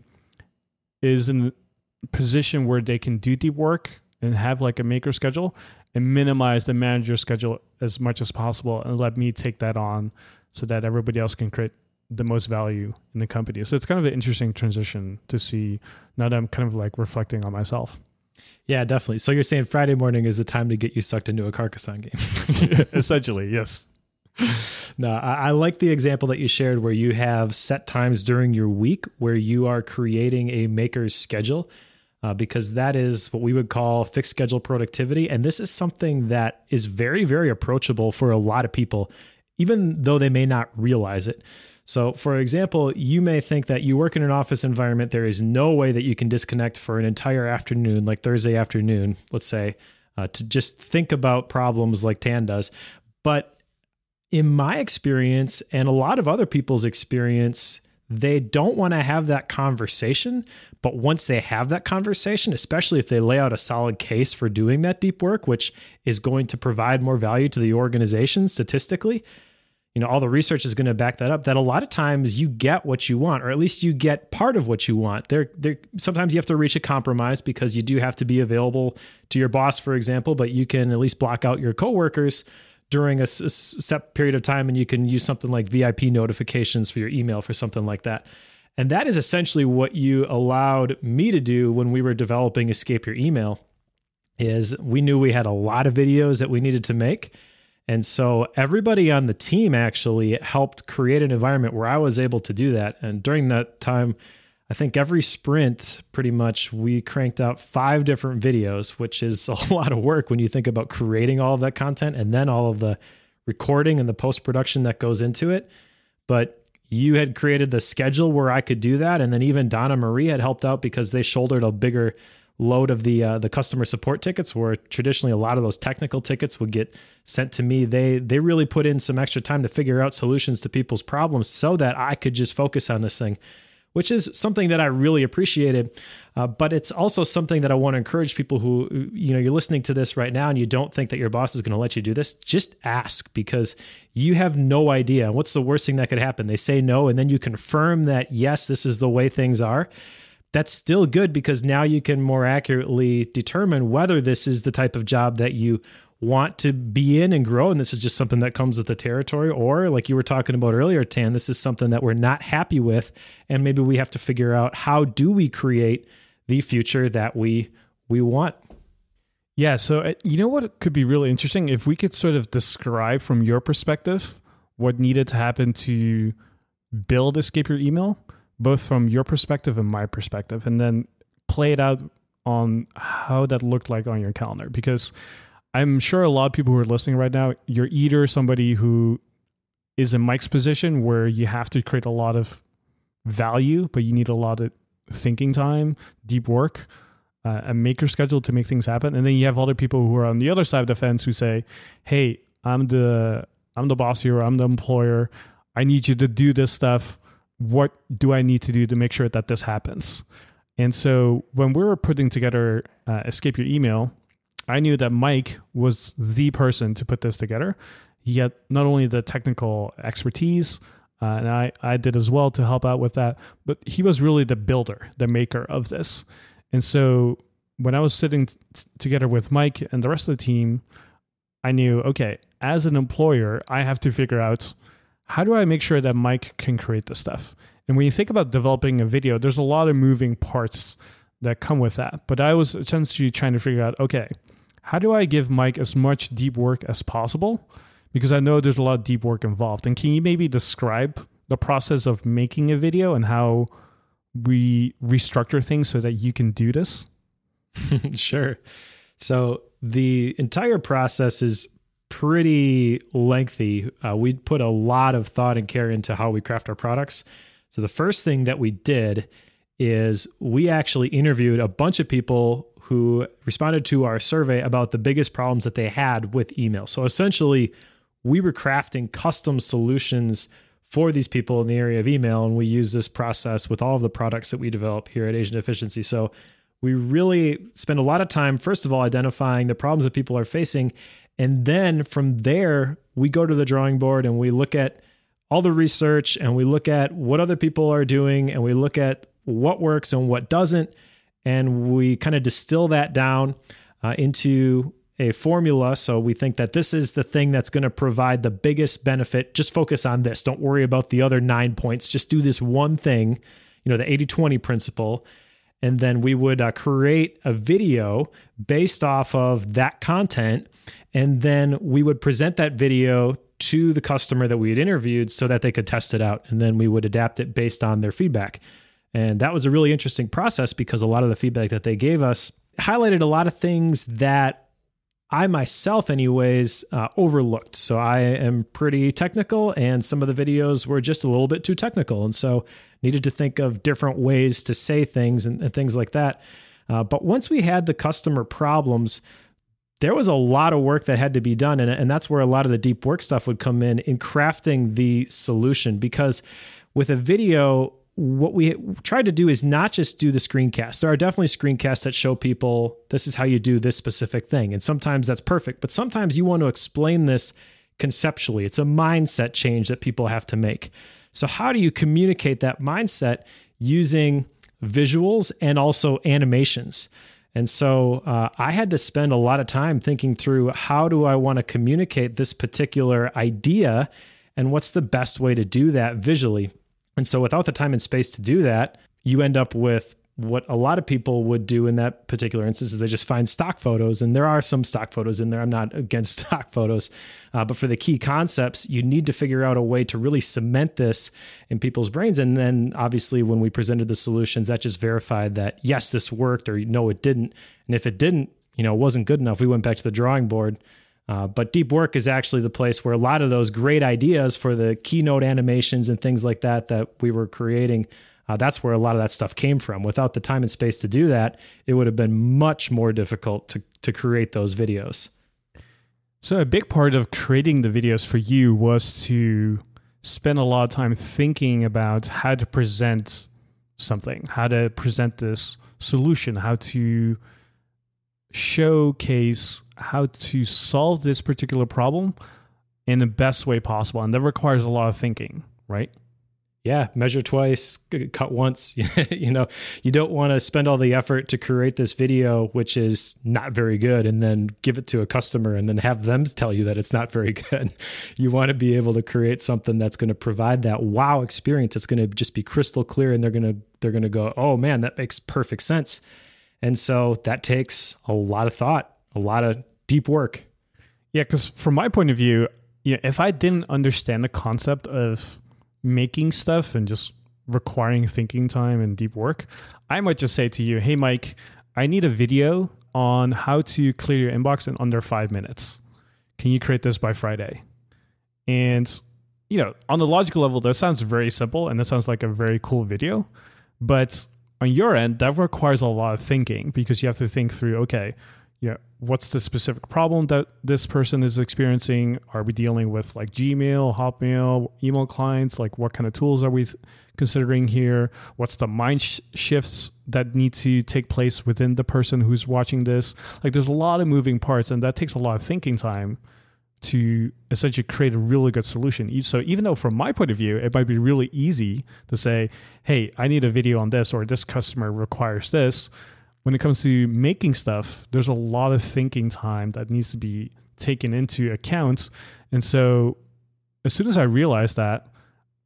is in a position where they can do deep work and have like a maker schedule, and minimize the manager schedule as much as possible and let me take that on so that everybody else can create the most value in the company. So it's kind of an interesting transition to see now that I'm kind of like reflecting on myself. Yeah, definitely. So you're saying Friday morning is the time to get you sucked into a Carcassonne game. Essentially, yes. No, I, I like the example that you shared where you have set times during your week where you are creating a maker's schedule. Uh, because that is what we would call fixed schedule productivity. And this is something that is very, very approachable for a lot of people, even though they may not realize it. So for example, you may think that you work in an office environment, there is no way that you can disconnect for an entire afternoon, like Thursday afternoon, let's say, uh, to just think about problems like Tan does. But in my experience, and a lot of other people's experience, they don't want to have that conversation, but once they have that conversation, especially if they lay out a solid case for doing that deep work, which is going to provide more value to the organization statistically, you know, all the research is going to back that up, that a lot of times you get what you want, or at least you get part of what you want. There, there, sometimes you have to reach a compromise because you do have to be available to your boss, for example, but you can at least block out your coworkers during a, a set period of time, and you can use something like V I P notifications for your email for something like that. And that is essentially what you allowed me to do when we were developing Escape Your Email, is we knew we had a lot of videos that we needed to make. And so everybody on the team actually helped create an environment where I was able to do that. And during that time, I think every sprint, pretty much, we cranked out five different videos, which is a lot of work when you think about creating all of that content and then all of the recording and the post-production that goes into it. But you had created the schedule where I could do that. And then even Donna Marie had helped out because they shouldered a bigger load of the uh, the customer support tickets, where traditionally a lot of those technical tickets would get sent to me. They they really put in some extra time to figure out solutions to people's problems so that I could just focus on this thing, which is something that I really appreciated. Uh, but it's also something that I want to encourage people who, you know, you're listening to this right now and you don't think that your boss is going to let you do this. Just ask, because you have no idea. What's the worst thing that could happen? They say no, and then you confirm that, yes, this is the way things are. That's still good, because now you can more accurately determine whether this is the type of job that you want to be in and grow, and this is just something that comes with the territory, or like you were talking about earlier, Tan, this is something that we're not happy with, and maybe we have to figure out, how do we create the future that we we want? Yeah, so uh, you know what could be really interesting? If we could sort of describe from your perspective what needed to happen to build Escape Your Email, both from your perspective and my perspective, and then play it out on how that looked like on your calendar. Because I'm sure a lot of people who are listening right now, you're either somebody who is in Mike's position where you have to create a lot of value, but you need a lot of thinking time, deep work, uh, a maker schedule to make things happen. And then you have other people who are on the other side of the fence who say, hey, I'm the I'm the boss here, I'm the employer, I need you to do this stuff. What do I need to do to make sure that this happens? And so when we were putting together uh, Escape Your Email, I knew that Mike was the person to put this together. He had not only the technical expertise, uh, and I, I did as well to help out with that, but he was really the builder, the maker of this. And so when I was sitting t- together with Mike and the rest of the team, I knew, okay, as an employer, I have to figure out, how do I make sure that Mike can create this stuff? And when you think about developing a video, there's a lot of moving parts that come with that. But I was essentially trying to figure out, okay, how do I give Mike as much deep work as possible? Because I know there's a lot of deep work involved. And can you maybe describe the process of making a video and how we restructure things so that you can do this? Sure. So the entire process is pretty lengthy. Uh, we put a lot of thought and care into how we craft our products. So the first thing that we did is we actually interviewed a bunch of people who responded to our survey about the biggest problems that they had with email. So essentially, we were crafting custom solutions for these people in the area of email, and we use this process with all of the products that we develop here at Agent Efficiency. So we really spend a lot of time, first of all, identifying the problems that people are facing. And then from there, we go to the drawing board and we look at all the research and we look at what other people are doing and we look at what works and what doesn't. And we kind of distill that down uh, into a formula. So we think that this is the thing that's going to provide the biggest benefit. Just focus on this. Don't worry about the other nine points. Just do this one thing, you know, the eighty twenty principle. And then we would uh, create a video based off of that content. And then we would present that video to the customer that we had interviewed so that they could test it out. And then we would adapt it based on their feedback. And that was a really interesting process because a lot of the feedback that they gave us highlighted a lot of things that I myself anyways uh, overlooked. So I am pretty technical and some of the videos were just a little bit too technical. And so needed to think of different ways to say things and, and things like that. Uh, but once we had the customer problems, there was a lot of work that had to be done. And, and that's where a lot of the deep work stuff would come in, in crafting the solution. Because with a video, what we tried to do is not just do the screencast. There are definitely screencasts that show people this is how you do this specific thing. And sometimes that's perfect, but sometimes you want to explain this conceptually. It's a mindset change that people have to make. So how do you communicate that mindset using visuals and also animations? And so uh, I had to spend a lot of time thinking through how do I want to communicate this particular idea and what's the best way to do that visually. And so without the time and space to do that, you end up with what a lot of people would do in that particular instance is they just find stock photos. And there are some stock photos in there. I'm not against stock photos. Uh, but for the key concepts, you need to figure out a way to really cement this in people's brains. And then obviously when we presented the solutions, that just verified that, yes, this worked or no, it didn't. And if it didn't, you know, it wasn't good enough, we went back to the drawing board. Uh, but deep work is actually the place where a lot of those great ideas for the keynote animations and things like that that we were creating, uh, that's where a lot of that stuff came from. Without the time and space to do that, it would have been much more difficult to, to create those videos. So a big part of creating the videos for you was to spend a lot of time thinking about how to present something, how to present this solution, how to showcase how to solve this particular problem in the best way possible. And that requires a lot of thinking, right? Yeah, measure twice, cut once. You know, you don't want to spend all the effort to create this video, which is not very good, and then give it to a customer and then have them tell you that it's not very good. You want to be able to create something that's going to provide that wow experience. It's going to just be crystal clear, and they're going to they're going to go, oh man, that makes perfect sense. And so that takes a lot of thought, a lot of deep work. Yeah, because from my point of view, you know, if I didn't understand the concept of making stuff and just requiring thinking time and deep work, I might just say to you, hey, Mike, I need a video on how to clear your inbox in under five minutes. Can you create this by Friday? And, you know, on the logical level, that sounds very simple and that sounds like a very cool video. But on your end, that requires a lot of thinking because you have to think through, okay, yeah, what's the specific problem that this person is experiencing? Are we dealing with like Gmail, Hotmail, email clients? Like what kind of tools are we th- considering here? What's the mind sh- shifts that need to take place within the person who's watching this? Like there's a lot of moving parts and that takes a lot of thinking time to essentially create a really good solution. So even though from my point of view, it might be really easy to say, hey, I need a video on this or this customer requires this. When it comes to making stuff, there's a lot of thinking time that needs to be taken into account. And so as soon as I realized that,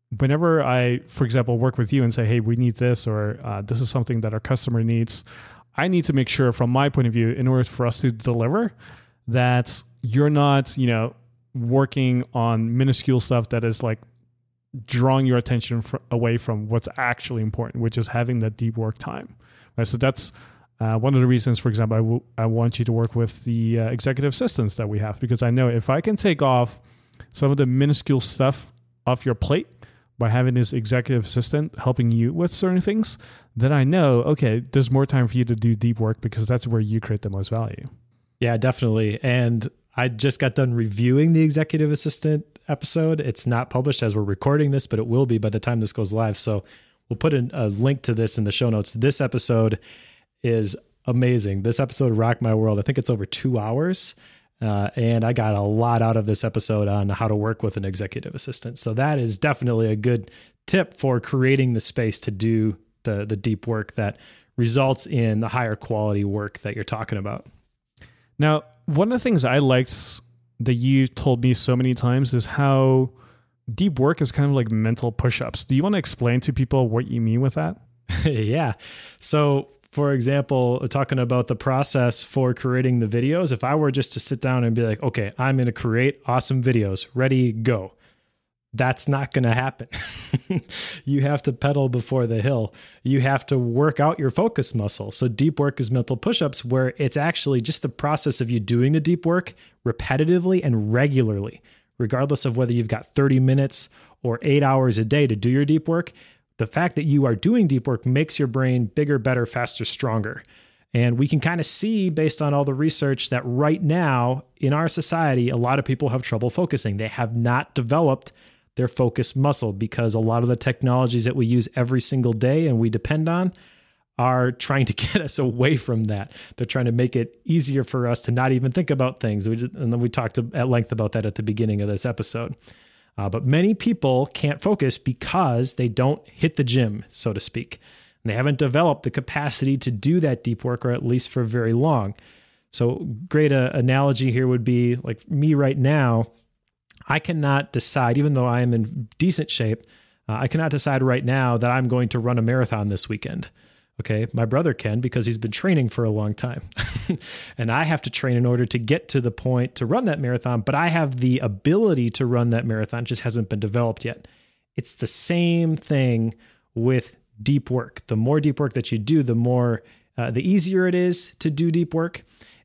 whenever I, for example, work with you and say, hey, we need this, or uh, this is something that our customer needs, I need to make sure from my point of view, in order for us to deliver, that you're not, you know, working on minuscule stuff that is like drawing your attention fr- away from what's actually important, which is having that deep work time. Right? So that's uh, one of the reasons, for example, I, w- I want you to work with the uh, executive assistants that we have, because I know if I can take off some of the minuscule stuff off your plate by having this executive assistant helping you with certain things, then I know, okay, there's more time for you to do deep work, because that's where you create the most value. Yeah, definitely. And I just got done reviewing the executive assistant episode. It's not published as we're recording this, but it will be by the time this goes live. So we'll put in a link to this in the show notes. This episode is amazing. This episode rocked my world. I think it's over two hours. Uh, and I got a lot out of this episode on how to work with an executive assistant. So that is definitely a good tip for creating the space to do the, the deep work that results in the higher quality work that you're talking about. Now, one of the things I liked that you told me so many times is how deep work is kind of like mental push-ups. Do you want to explain to people what you mean with that? Yeah. So, for example, talking about the process for creating the videos, if I were just to sit down and be like, okay, I'm going to create awesome videos, ready, go. That's not going to happen. You have to pedal before the hill. You have to work out your focus muscle. So deep work is mental push-ups, where it's actually just the process of you doing the deep work repetitively and regularly, regardless of whether you've got thirty minutes or eight hours a day to do your deep work. The fact that you are doing deep work makes your brain bigger, better, faster, stronger. And we can kind of see, based on all the research, that right now in our society, a lot of people have trouble focusing. They have not developed their focus muscle, because a lot of the technologies that we use every single day and we depend on are trying to get us away from that. They're trying to make it easier for us to not even think about things. We did, and then we talked at length about that at the beginning of this episode. Uh, but many people can't focus because they don't hit the gym, so to speak. And they haven't developed the capacity to do that deep work, or at least for very long. So great uh, analogy here would be like me right now. I cannot decide, even though I am in decent shape, uh, I cannot decide right now that I'm going to run a marathon this weekend. Okay. My brother can, because he's been training for a long time. And I have to train in order to get to the point to run that marathon, but I have the ability to run that marathon, just hasn't been developed yet. It's the same thing with deep work. The more deep work that you do, the more, uh, the easier it is to do deep work.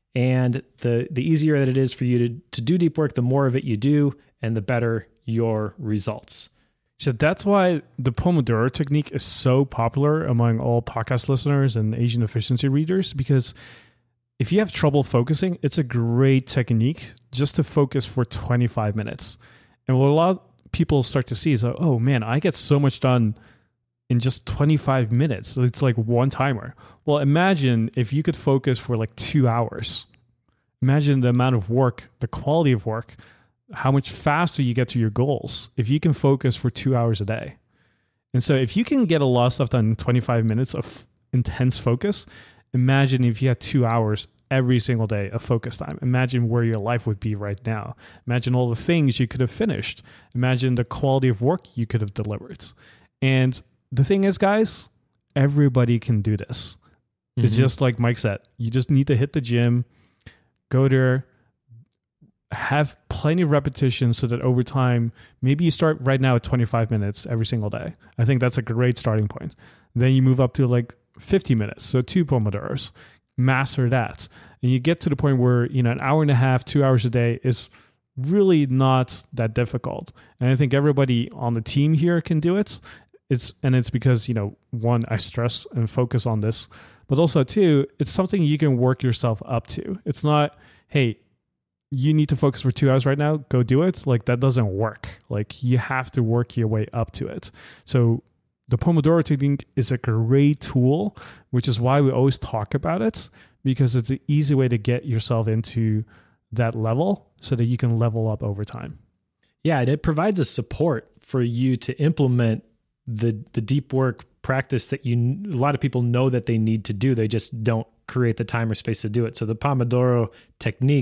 And the, the easier that it is for you to, to do deep work, the more of it you do, and the better your results. So that's why the Pomodoro technique is so popular among all podcast listeners and Asian efficiency readers, because if you have trouble focusing, it's a great technique just to focus for twenty-five minutes. And what a lot of people start to see is, like, oh man, I get so much done in just twenty-five minutes. It's like one timer. Well, imagine if you could focus for like two hours. Imagine the amount of work, the quality of work, how much faster you get to your goals if you can focus for two hours a day. And so if you can get a lot of stuff done in twenty-five minutes of intense focus, imagine if you had two hours every single day of focus time. Imagine where your life would be right now. Imagine all the things you could have finished. Imagine the quality of work you could have delivered. And the thing is, guys, everybody can do this. Mm-hmm. It's just like Mike said, you just need to hit the gym, go there, have plenty of repetitions so that over time, maybe you start right now at twenty-five minutes every single day. I think that's a great starting point. Then you move up to like fifty minutes. So two Pomodoros, master that. And you get to the point where, you know, an hour and a half, two hours a day is really not that difficult. And I think everybody on the team here can do it. It's, and it's because, you know, one, I stress and focus on this, but also two, it's something you can work yourself up to. It's not, hey, you need to focus for two hours right now, go do it. Like, that doesn't work. Like, you have to work your way up to it. So the Pomodoro technique is a great tool, which is why we always talk about it, because it's an easy way to get yourself into that level so that you can level up over time. Yeah, and it provides a support for you to implement the the deep work practice that you a lot of people know that they need to do. They just don't create the time or space to do it. So the Pomodoro technique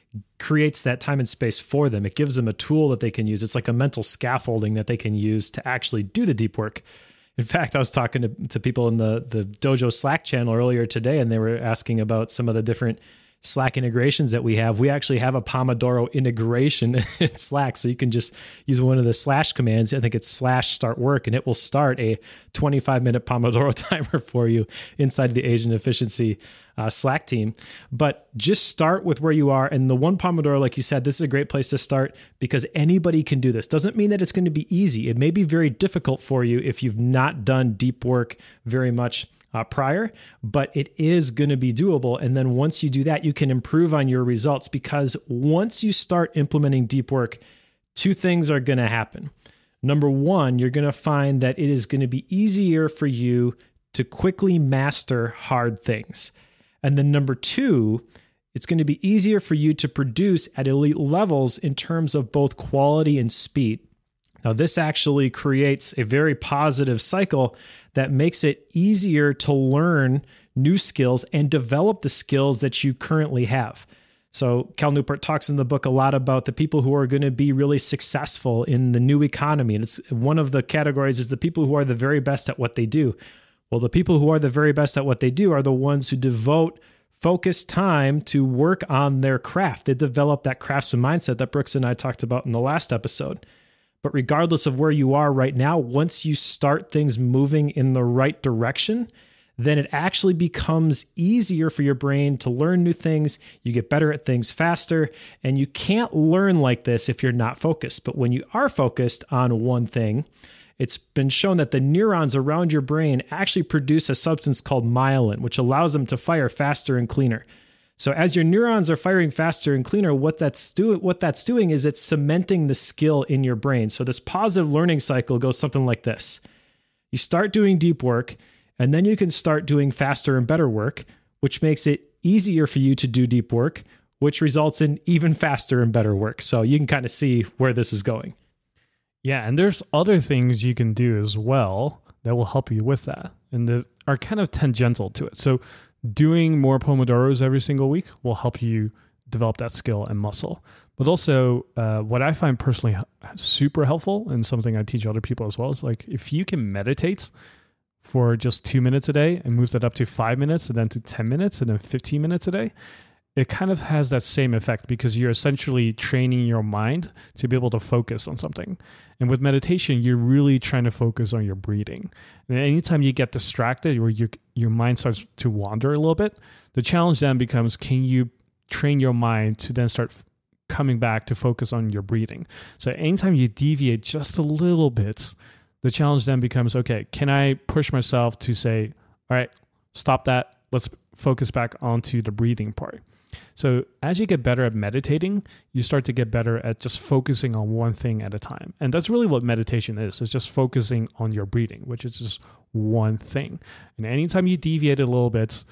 creates that time and space for them. It gives them a tool that they can use. It's like a mental scaffolding that they can use to actually do the deep work. In fact, I was talking to, to people in the, the Dojo Slack channel earlier today, and they were asking about some of the different Slack integrations that we have. We actually have a Pomodoro integration in Slack. So you can just use one of the slash commands. I think it's slash start work, and it will start a twenty-five minute Pomodoro timer for you inside the Agent Efficiency uh, Slack team. But just start with where you are. And the one Pomodoro, like you said, this is a great place to start because anybody can do this. Doesn't mean that it's going to be easy. It may be very difficult for you if you've not done deep work very much Uh, prior, but it is going to be doable. And then once you do that, you can improve on your results, because once you start implementing deep work, two things are going to happen. Number one, you're going to find that it is going to be easier for you to quickly master hard things. And then number two, it's going to be easier for you to produce at elite levels in terms of both quality and speed. Now, this actually creates a very positive cycle that makes it easier to learn new skills and develop the skills that you currently have. So Cal Newport talks in the book a lot about the people who are going to be really successful in the new economy. And it's one of the categories is the people who are the very best at what they do. Well, the people who are the very best at what they do are the ones who devote focused time to work on their craft. They develop that craftsman mindset that Brooks and I talked about in the last episode. But regardless of where you are right now, once you start things moving in the right direction, then it actually becomes easier for your brain to learn new things. You get better at things faster, and you can't learn like this if you're not focused. But when you are focused on one thing, it's been shown that the neurons around your brain actually produce a substance called myelin, which allows them to fire faster and cleaner. So as your neurons are firing faster and cleaner, what that's doing, what that's doing is it's cementing the skill in your brain. So this positive learning cycle goes something like this. You start doing deep work, and then you can start doing faster and better work, which makes it easier for you to do deep work, which results in even faster and better work. So you can kind of see where this is going. Yeah, and there's other things you can do as well that will help you with that, and that are kind of tangential to it. So doing more Pomodoros every single week will help you develop that skill and muscle. But also, uh, what I find personally super helpful, and something I teach other people as well, is like if you can meditate for just two minutes a day and move that up to five minutes and then to ten minutes and then fifteen minutes a day, it kind of has that same effect because you're essentially training your mind to be able to focus on something. And with meditation, you're really trying to focus on your breathing. And anytime you get distracted or your your mind starts to wander a little bit, the challenge then becomes, can you train your mind to then start f- coming back to focus on your breathing? So anytime you deviate just a little bit, the challenge then becomes, okay, can I push myself to say, all right, stop that. Let's focus back onto the breathing part. So as you get better at meditating, you start to get better at just focusing on one thing at a time. And that's really what meditation is. It's just focusing on your breathing, which is just one thing. And anytime you deviate a little bit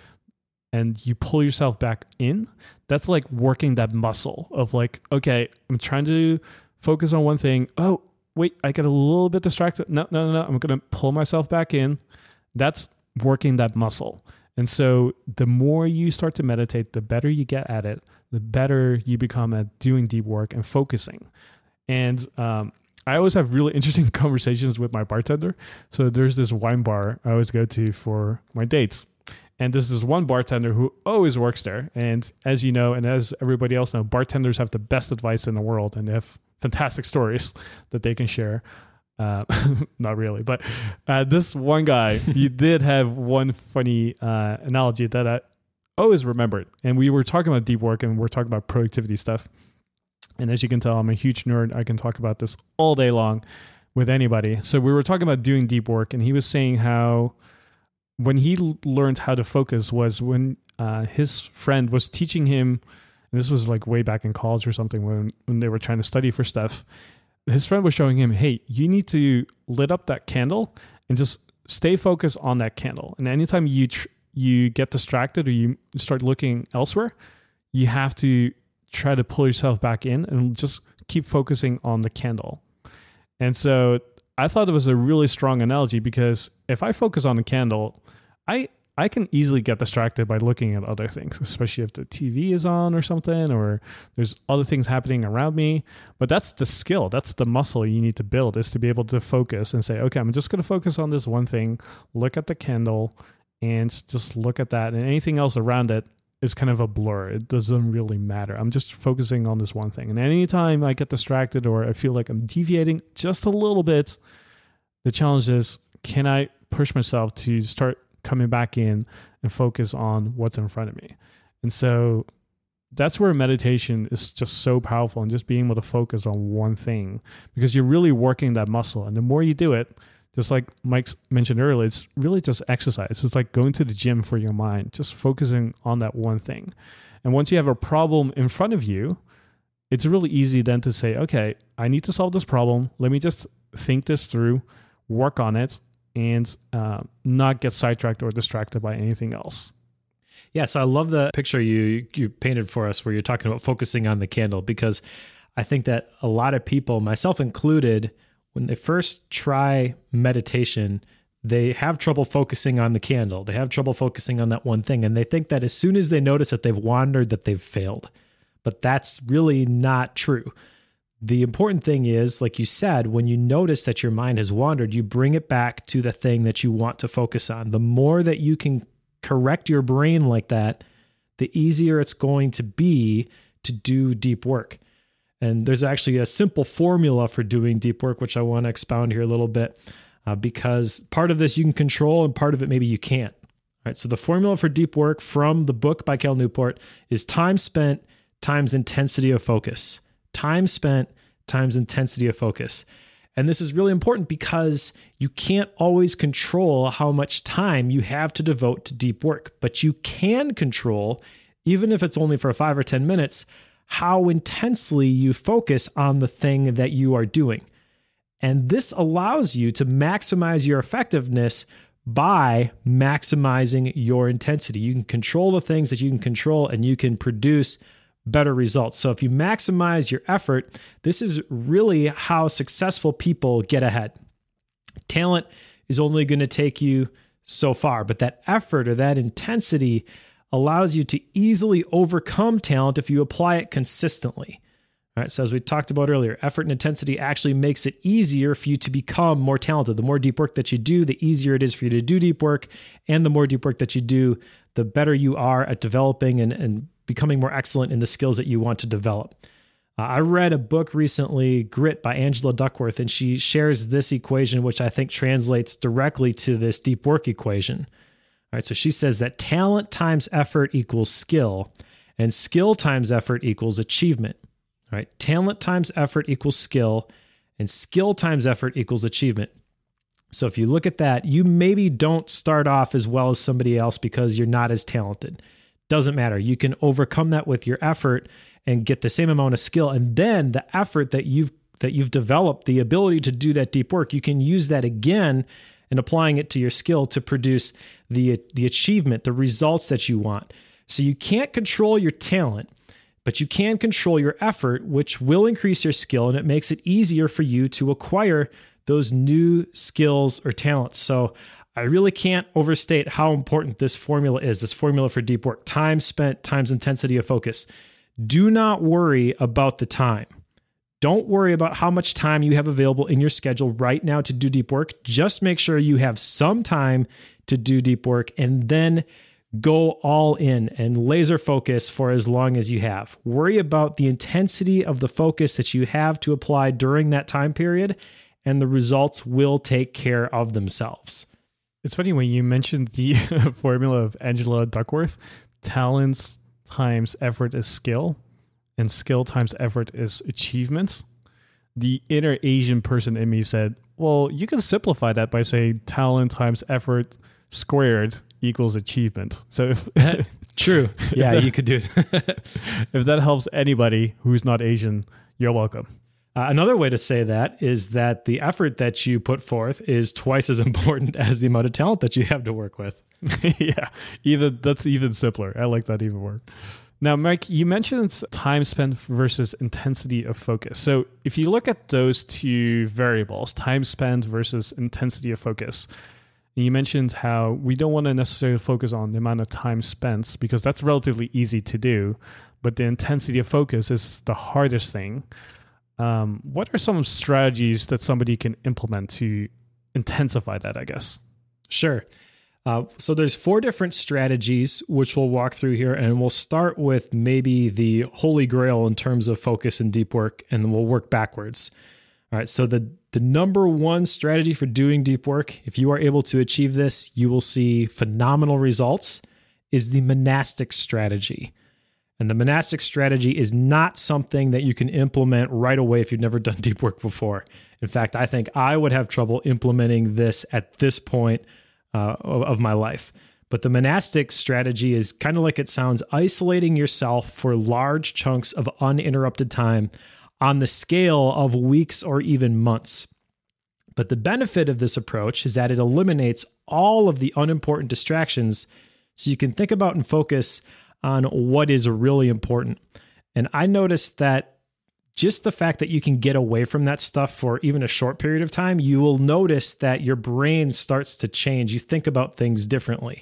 and you pull yourself back in, that's like working that muscle of like, okay, I'm trying to focus on one thing. Oh, wait, I get a little bit distracted. No, no, no, no. I'm going to pull myself back in. That's working that muscle. And so the more you start to meditate, the better you get at it, the better you become at doing deep work and focusing. And um, I always have really interesting conversations with my bartender. So there's this wine bar I always go to for my dates. And there's this one bartender who always works there. And as you know, and as everybody else knows, bartenders have the best advice in the world, and they have fantastic stories that they can share. Uh, not really, but uh, this one guy, he did have one funny uh, analogy that I always remembered. And we were talking about deep work and we're talking about productivity stuff. And as you can tell, I'm a huge nerd. I can talk about this all day long with anybody. So we were talking about doing deep work, and he was saying how when he l- learned how to focus was when uh, his friend was teaching him, and this was like way back in college or something when, when they were trying to study for stuff. His friend was showing him, hey, you need to lit up that candle and just stay focused on that candle. And anytime you tr- you get distracted or you start looking elsewhere, you have to try to pull yourself back in and just keep focusing on the candle. And so I thought it was a really strong analogy because if I focus on the candle, I I can easily get distracted by looking at other things, especially if the T V is on or something, or there's other things happening around me. But that's the skill. That's the muscle you need to build, is to be able to focus and say, okay, I'm just going to focus on this one thing, look at the candle, and just look at that. And anything else around it is kind of a blur. It doesn't really matter. I'm just focusing on this one thing. And anytime I get distracted or I feel like I'm deviating just a little bit, the challenge is, can I push myself to start coming back in and focus on what's in front of me? And so that's where meditation is just so powerful, and just being able to focus on one thing, because you're really working that muscle. And the more you do it, just like Mike mentioned earlier, it's really just exercise. It's like going to the gym for your mind, just focusing on that one thing. And once you have a problem in front of you, it's really easy then to say, okay, I need to solve this problem. Let me just think this through, work on it, and uh, not get sidetracked or distracted by anything else. Yeah, so I love the picture you you painted for us where you're talking about focusing on the candle, because I think that a lot of people, myself included, when they first try meditation, they have trouble focusing on the candle. They have trouble focusing on that one thing, and they think that as soon as they notice that they've wandered, that they've failed. But that's really not true. The important thing is, like you said, when you notice that your mind has wandered, you bring it back to the thing that you want to focus on. The more that you can correct your brain like that, the easier it's going to be to do deep work. And there's actually a simple formula for doing deep work, which I want to expound here a little bit, uh, because part of this you can control and part of it maybe you can't. All right. So the formula for deep work from the book by Cal Newport is time spent times intensity of focus. Time spent times intensity of focus. And this is really important because you can't always control how much time you have to devote to deep work, but you can control, even if it's only for five or ten minutes, how intensely you focus on the thing that you are doing. And this allows you to maximize your effectiveness by maximizing your intensity. You can control the things that you can control, and you can produce better results. So if you maximize your effort, this is really how successful people get ahead. Talent is only going to take you so far, but that effort or that intensity allows you to easily overcome talent if you apply it consistently. All right, so as we talked about earlier, effort and intensity actually makes it easier for you to become more talented. The more deep work that you do, the easier it is for you to do deep work, and the more deep work that you do, the better you are at developing and, and becoming more excellent in the skills that you want to develop. Uh, I read a book recently, Grit by Angela Duckworth, and she shares this equation, which I think translates directly to this deep work equation. All right, so she says that talent times effort equals skill, and skill times effort equals achievement. All right, talent times effort equals skill, and skill times effort equals achievement. So if you look at that, you maybe don't start off as well as somebody else because you're not as talented. Doesn't matter. You can overcome that with your effort and get the same amount of skill. And then the effort that you've that you've developed, the ability to do that deep work, you can use that again and applying it to your skill to produce the the achievement, the results that you want. So you can't control your talent, but you can control your effort, which will increase your skill, and it makes it easier for you to acquire those new skills or talents. So I really can't overstate how important this formula is, this formula for deep work. Time spent times intensity of focus. Do not worry about the time. Don't worry about how much time you have available in your schedule right now to do deep work. Just make sure you have some time to do deep work, and then go all in and laser focus for as long as you have. Worry about the intensity of the focus that you have to apply during that time period, and the results will take care of themselves. It's funny when you mentioned the formula of Angela Duckworth, talents times effort is skill, and skill times effort is achievement. The inner Asian person in me said, well, you can simplify that by saying talent times effort squared equals achievement. So if true. Yeah, that, you could do it. If that helps anybody who's not Asian, you're welcome. Uh, another way to say that is that the effort that you put forth is twice as important as the amount of talent that you have to work with. Yeah, even that's even simpler. I like that even more. Now, Mike, you mentioned time spent versus intensity of focus. So if you look at those two variables, time spent versus intensity of focus, And you mentioned how we don't want to necessarily focus on the amount of time spent because that's relatively easy to do, but the intensity of focus is the hardest thing. Um, what are some strategies that somebody can implement to intensify that, I guess? Sure. Uh, so there's four different strategies which we'll walk through here, and we'll start with maybe the holy grail in terms of focus and deep work, and then we'll work backwards. All right, so the, the number one strategy for doing deep work, if you are able to achieve this, you will see phenomenal results, is the monastic strategy. And the monastic strategy is not something that you can implement right away if you've never done deep work before. In fact, I think I would have trouble implementing this at this point uh, of, of my life. But the monastic strategy is kind of like it sounds, isolating yourself for large chunks of uninterrupted time on the scale of weeks or even months. But the benefit of this approach is that it eliminates all of the unimportant distractions so you can think about and focus on what is really important. And I noticed that just the fact that you can get away from that stuff for even a short period of time, you will notice that your brain starts to change. You think about things differently.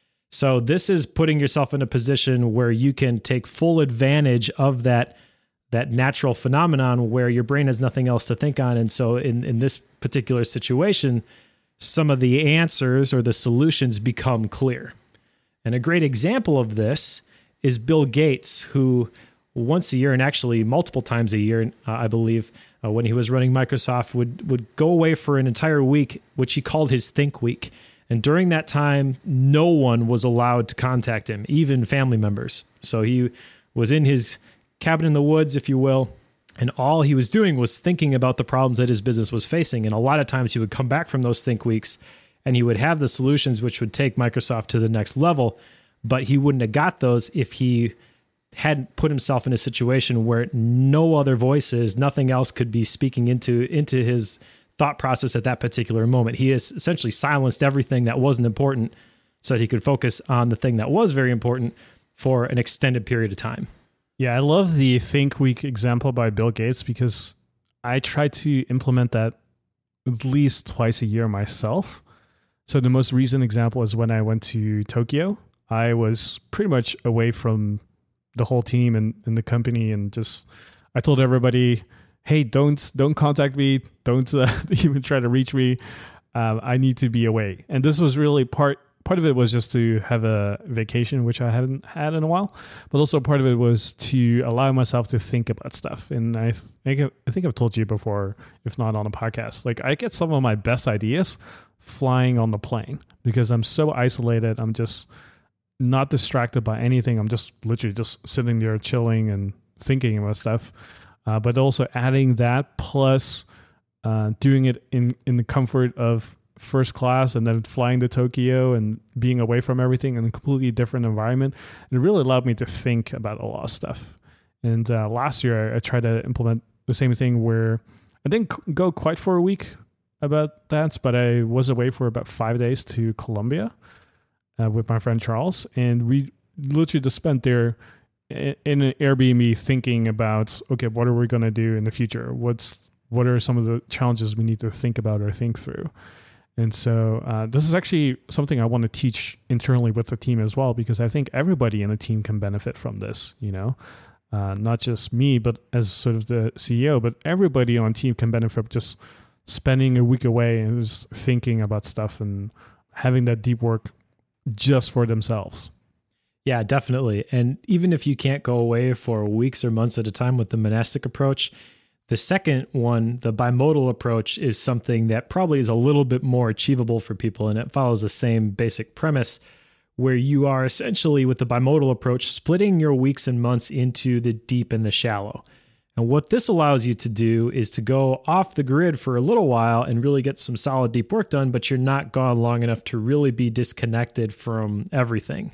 So this is putting yourself in a position where you can take full advantage of that that natural phenomenon where your brain has nothing else to think on. And so in, in this particular situation, some of the answers or the solutions become clear. And a great example of this is Bill Gates, who once a year, and actually multiple times a year, uh, I believe, uh, when he was running Microsoft, would, would go away for an entire week, which he called his Think Week. And during that time, no one was allowed to contact him, even family members. So he was in his cabin in the woods, if you will, and all he was doing was thinking about the problems that his business was facing. And a lot of times he would come back from those Think Weeks and he would have the solutions which would take Microsoft to the next level, but he wouldn't have got those if he hadn't put himself in a situation where no other voices, nothing else could be speaking into, into his thought process at that particular moment. He has essentially silenced everything that wasn't important so that he could focus on the thing that was very important for an extended period of time. Yeah, I love the Think Week example by Bill Gates because I try to implement that at least twice a year myself. So the most recent example is when I went to Tokyo. I was pretty much away from the whole team and, and the company, and just I told everybody, hey, don't don't contact me, don't uh, even try to reach me. Um, I need to be away. And this was really part part of it was just to have a vacation, which I haven't had in a while, but also part of it was to allow myself to think about stuff. And I think I think I've told you before, if not on a podcast, like I get some of my best ideas flying on the plane because I'm so isolated. I'm just not distracted by anything. I'm just literally just sitting there chilling and thinking about stuff. Uh, but also adding that plus uh, doing it in, in the comfort of first class and then flying to Tokyo and being away from everything in a completely different environment. It really allowed me to think about a lot of stuff. And uh, last year, I, I tried to implement the same thing where I didn't c- go quite for a week about that, but I was away for about five days to Colombia uh, with my friend Charles. And we literally just spent there in an Airbnb thinking about, okay, what are we going to do in the future? What's what are some of the challenges we need to think about or think through? And so uh, this is actually something I want to teach internally with the team as well, because I think everybody in the team can benefit from this, you know, uh, not just me, but as sort of the C E O, but everybody on the team can benefit from just spending a week away and just thinking about stuff and having that deep work just for themselves. Yeah, definitely. And even if you can't go away for weeks or months at a time with the monastic approach, the second one, the bimodal approach, is something that probably is a little bit more achievable for people. And it follows the same basic premise where you are essentially, with the bimodal approach, splitting your weeks and months into the deep and the shallow. And what this allows you to do is to go off the grid for a little while and really get some solid deep work done, but you're not gone long enough to really be disconnected from everything.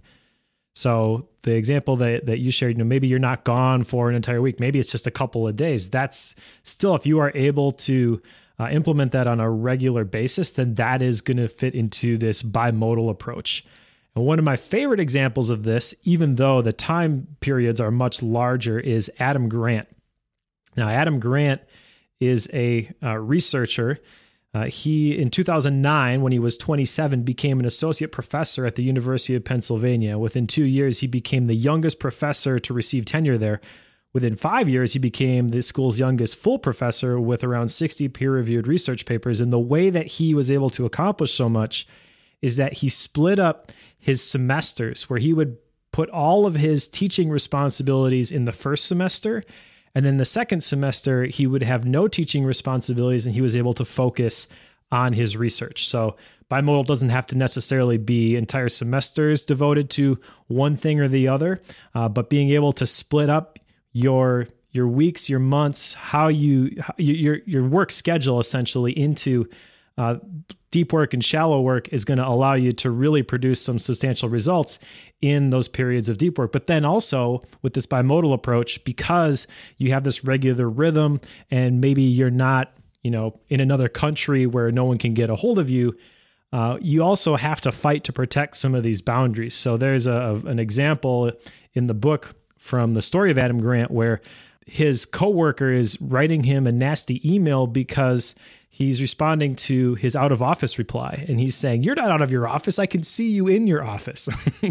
So the example that, that you shared, you know, maybe you're not gone for an entire week. Maybe it's just a couple of days. That's still, if you are able to uh, implement that on a regular basis, then that is going to fit into this bimodal approach. And one of my favorite examples of this, even though the time periods are much larger, is Adam Grant. Now, Adam Grant is a uh, researcher Uh, he, in two thousand nine, when he was twenty-seven, became an associate professor at the University of Pennsylvania. Within two years, he became the youngest professor to receive tenure there. Within five years, he became the school's youngest full professor with around sixty peer-reviewed research papers. And the way that he was able to accomplish so much is that he split up his semesters, where he would put all of his teaching responsibilities in the first semester. And then the second semester, he would have no teaching responsibilities, and he was able to focus on his research. So bimodal doesn't have to necessarily be entire semesters devoted to one thing or the other, uh, but being able to split up your your weeks, your months, how you your your work schedule essentially into uh, deep work and shallow work is going to allow you to really produce some substantial results in those periods of deep work. But then also with this bimodal approach, because you have this regular rhythm and maybe you're not, you know, in another country where no one can get a hold of you, uh, you also have to fight to protect some of these boundaries. So there's a, an example in the book from the story of Adam Grant where his coworker is writing him a nasty email because he's responding to his out of office reply. And he's saying, "You're not out of your office. I can see you in your office."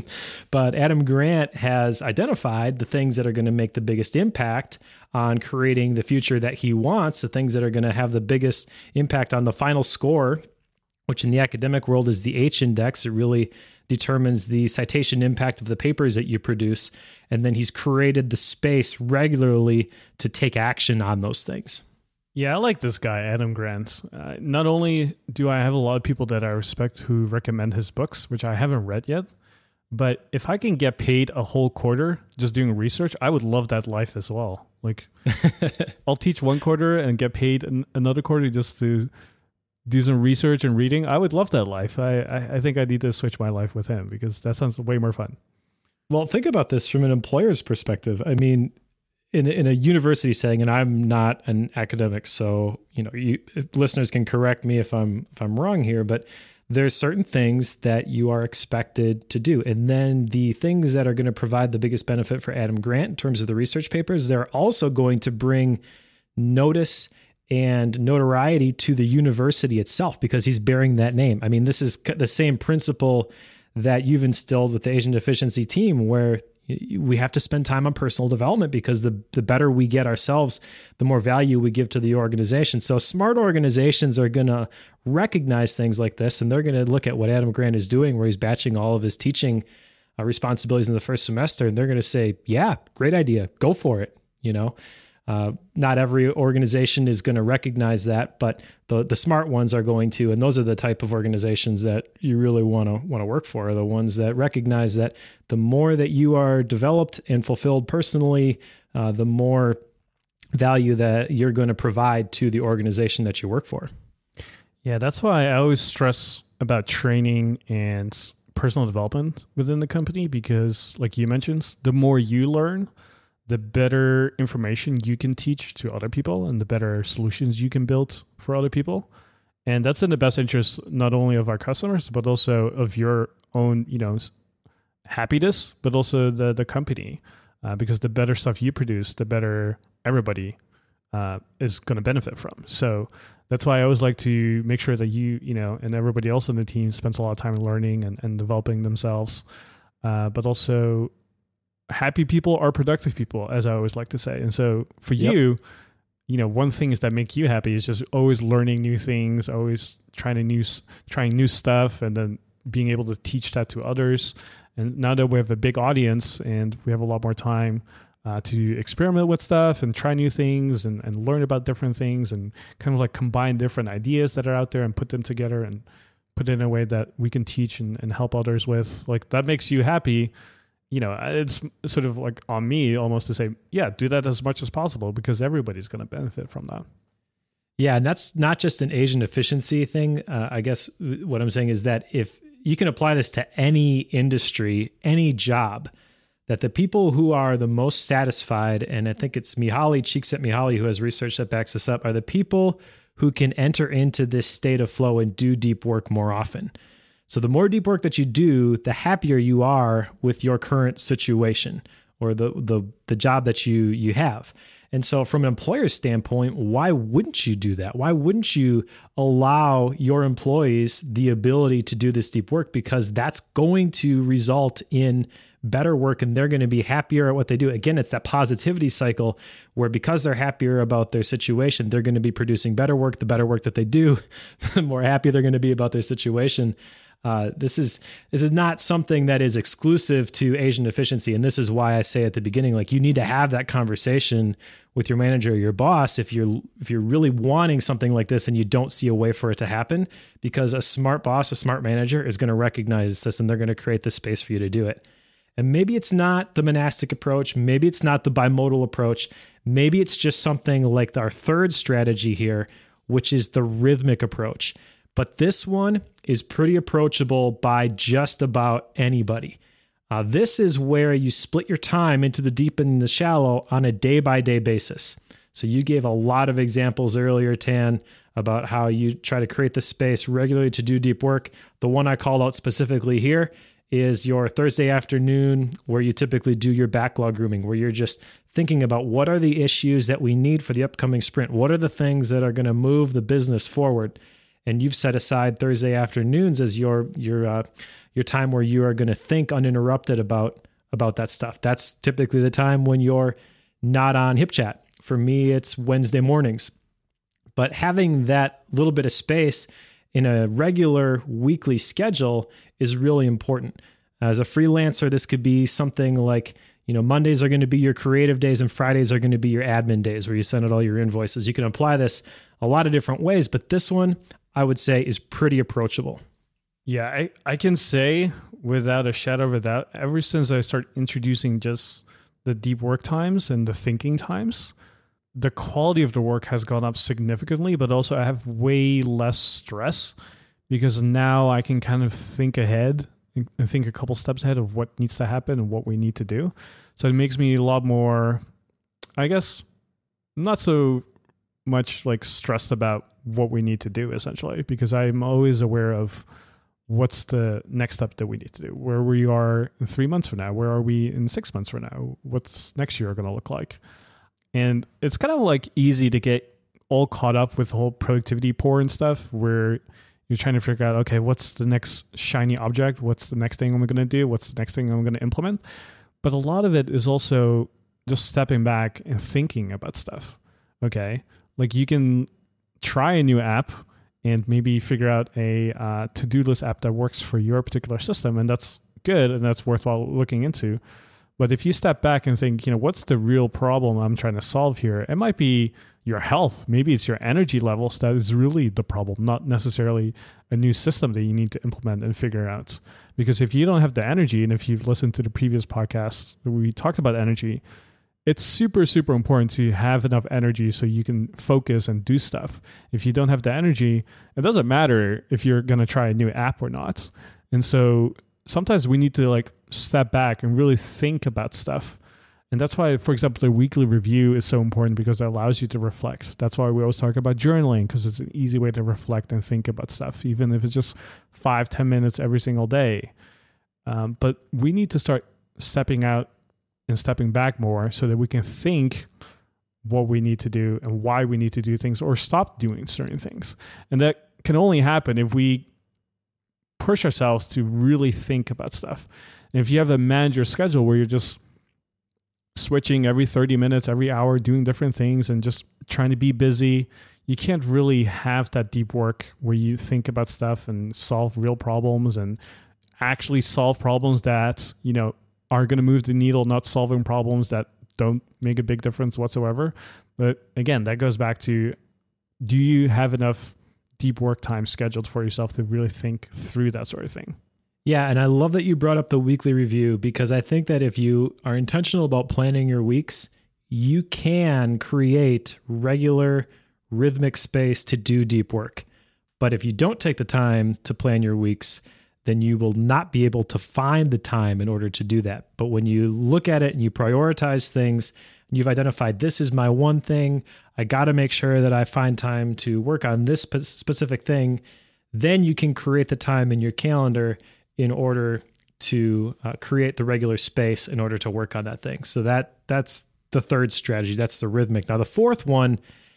But Adam Grant has identified the things that are going to make the biggest impact on creating the future that he wants, the things that are going to have the biggest impact on the final score, which in the academic world is the H index. It really determines the citation impact of the papers that you produce. And then he's created the space regularly to take action on those things. Yeah, I like this guy, Adam Grant. Uh, not only do I have a lot of people that I respect who recommend his books, which I haven't read yet, but if I can get paid a whole quarter just doing research, I would love that life as well. Like, I'll teach one quarter and get paid an- another quarter just to do some research and reading. I would love that life. I, I, I think I need to switch my life with him because that sounds way more fun. Well, think about this from an employer's perspective. I mean, in in a university setting, and I'm not an academic, so you know, you, listeners can correct me if I'm if I'm wrong here, but there's certain things that you are expected to do, and then the things that are going to provide the biggest benefit for Adam Grant in terms of the research papers, they're also going to bring notice and notoriety to the university itself because he's bearing that name. I mean, this is the same principle that you've instilled with the Asian Deficiency team, where we have to spend time on personal development because the, the better we get ourselves, the more value we give to the organization. So smart organizations are going to recognize things like this, and they're going to look at what Adam Grant is doing, where he's batching all of his teaching uh, responsibilities in the first semester, and they're going to say, yeah, great idea. Go for it. You know, uh, not every organization is going to recognize that, but the the smart ones are going to, and those are the type of organizations that you really want to want to work for, are the ones that recognize that the more that you are developed and fulfilled personally, uh, the more value that you're going to provide to the organization that you work for. Yeah, that's why I always stress about training and personal development within the company, because like you mentioned, the more you learn, the better information you can teach to other people and the better solutions you can build for other people. And that's in the best interest, not only of our customers, but also of your own, you know, happiness, but also the, the company. Uh, because the better stuff you produce, the better everybody uh, is going to benefit from. So that's why I always like to make sure that you, you know, and everybody else in the team spends a lot of time learning and, and developing themselves. Uh, but also, happy people are productive people, as I always like to say. And so for yep. you, you know, one thing is that make you happy is just always learning new things, always trying to new, trying new stuff, and then being able to teach that to others. And now that we have a big audience and we have a lot more time uh, to experiment with stuff and try new things and, and learn about different things and kind of like combine different ideas that are out there and put them together and put it in a way that we can teach and, and help others with, like, that makes you happy. You know, it's sort of like on me almost to say, yeah, do that as much as possible because everybody's going to benefit from that. Yeah, and that's not just an Asian efficiency thing. Uh, I guess what I'm saying is that if you can apply this to any industry, any job, that the people who are the most satisfied, and I think it's Mihaly, Csikszentmihalyi, who has research that backs this up, are the people who can enter into this state of flow and do deep work more often. So the more deep work that you do, the happier you are with your current situation or the the the job that you you have. And so from an employer's standpoint, why wouldn't you do that? Why wouldn't you allow your employees the ability to do this deep work? Because that's going to result in better work and they're going to be happier at what they do. Again, it's that positivity cycle where because they're happier about their situation, they're going to be producing better work. The better work that they do, the more happy they're going to be about their situation. Uh, this is this is not something that is exclusive to Asian efficiency. And this is why I say at the beginning, like, you need to have that conversation with your manager or your boss if you're if you're really wanting something like this and you don't see a way for it to happen, because a smart boss, a smart manager is going to recognize this and they're going to create the space for you to do it. And maybe it's not the monastic approach. Maybe it's not the bimodal approach. Maybe it's just something like our third strategy here, which is the rhythmic approach. But this one is pretty approachable by just about anybody. Uh, this is where you split your time into the deep and the shallow on a day-by-day basis. So you gave a lot of examples earlier, Tan, about how you try to create the space regularly to do deep work. The one I called out specifically here is your Thursday afternoon, where you typically do your backlog grooming, where you're just thinking about what are the issues that we need for the upcoming sprint? What are the things that are going to move the business forward? And you've set aside Thursday afternoons as your your uh, your time where you are going to think uninterrupted about about that stuff. That's typically the time when you're not on HipChat. For me, it's Wednesday mornings. But having that little bit of space in a regular weekly schedule is really important. As a freelancer, this could be something like, you know, Mondays are going to be your creative days and Fridays are going to be your admin days where you send out all your invoices. You can apply this a lot of different ways, but this one, I would say, is pretty approachable. Yeah, I, I can say without a shadow of a doubt, ever since I started introducing just the deep work times and the thinking times, the quality of the work has gone up significantly, but also I have way less stress because now I can kind of think ahead and think a couple steps ahead of what needs to happen and what we need to do. So it makes me a lot more, I guess, not so much like stressed about what we need to do essentially, because I'm always aware of what's the next step that we need to do, where we are in three months from now, where are we in six months from now, what's next year going to look like. And it's kind of like easy to get all caught up with the whole productivity porn stuff where you're trying to figure out, okay, what's the next shiny object? What's the next thing I'm going to do? What's the next thing I'm going to implement? But a lot of it is also just stepping back and thinking about stuff. Okay. Like you can try a new app and maybe figure out a uh, to-do list app that works for your particular system. And that's good. And that's worthwhile looking into. But if you step back and think, you know, what's the real problem I'm trying to solve here? It might be your health. Maybe it's your energy levels that is really the problem, not necessarily a new system that you need to implement and figure out. Because if you don't have the energy, and if you've listened to the previous podcasts where we talked about energy, it's super, super important to have enough energy so you can focus and do stuff. If you don't have the energy, it doesn't matter if you're going to try a new app or not. And so sometimes we need to like step back and really think about stuff. And that's why, for example, the weekly review is so important because it allows you to reflect. That's why we always talk about journaling, because it's an easy way to reflect and think about stuff, even if it's just five, ten minutes every single day. Um, but we need to start stepping out and stepping back more so that we can think what we need to do and why we need to do things or stop doing certain things. And that can only happen if we push ourselves to really think about stuff. And if you have a manager schedule where you're just switching every thirty minutes, every hour, doing different things and just trying to be busy, you can't really have that deep work where you think about stuff and solve real problems and actually solve problems that, you know, are going to move the needle, not solving problems that don't make a big difference whatsoever. But again, that goes back to, do you have enough deep work time scheduled for yourself to really think through that sort of thing? Yeah, and I love that you brought up the weekly review, because I think that if you are intentional about planning your weeks, you can create regular rhythmic space to do deep work. But if you don't take the time to plan your weeks, then you will not be able to find the time in order to do that. But when you look at it and you prioritize things, and you've identified, this is my one thing, I got to make sure that I find time to work on this specific thing, then you can create the time in your calendar in order to uh, create the regular space in order to work on that thing. So that that's the third strategy. That's the rhythmic. Now, the fourth one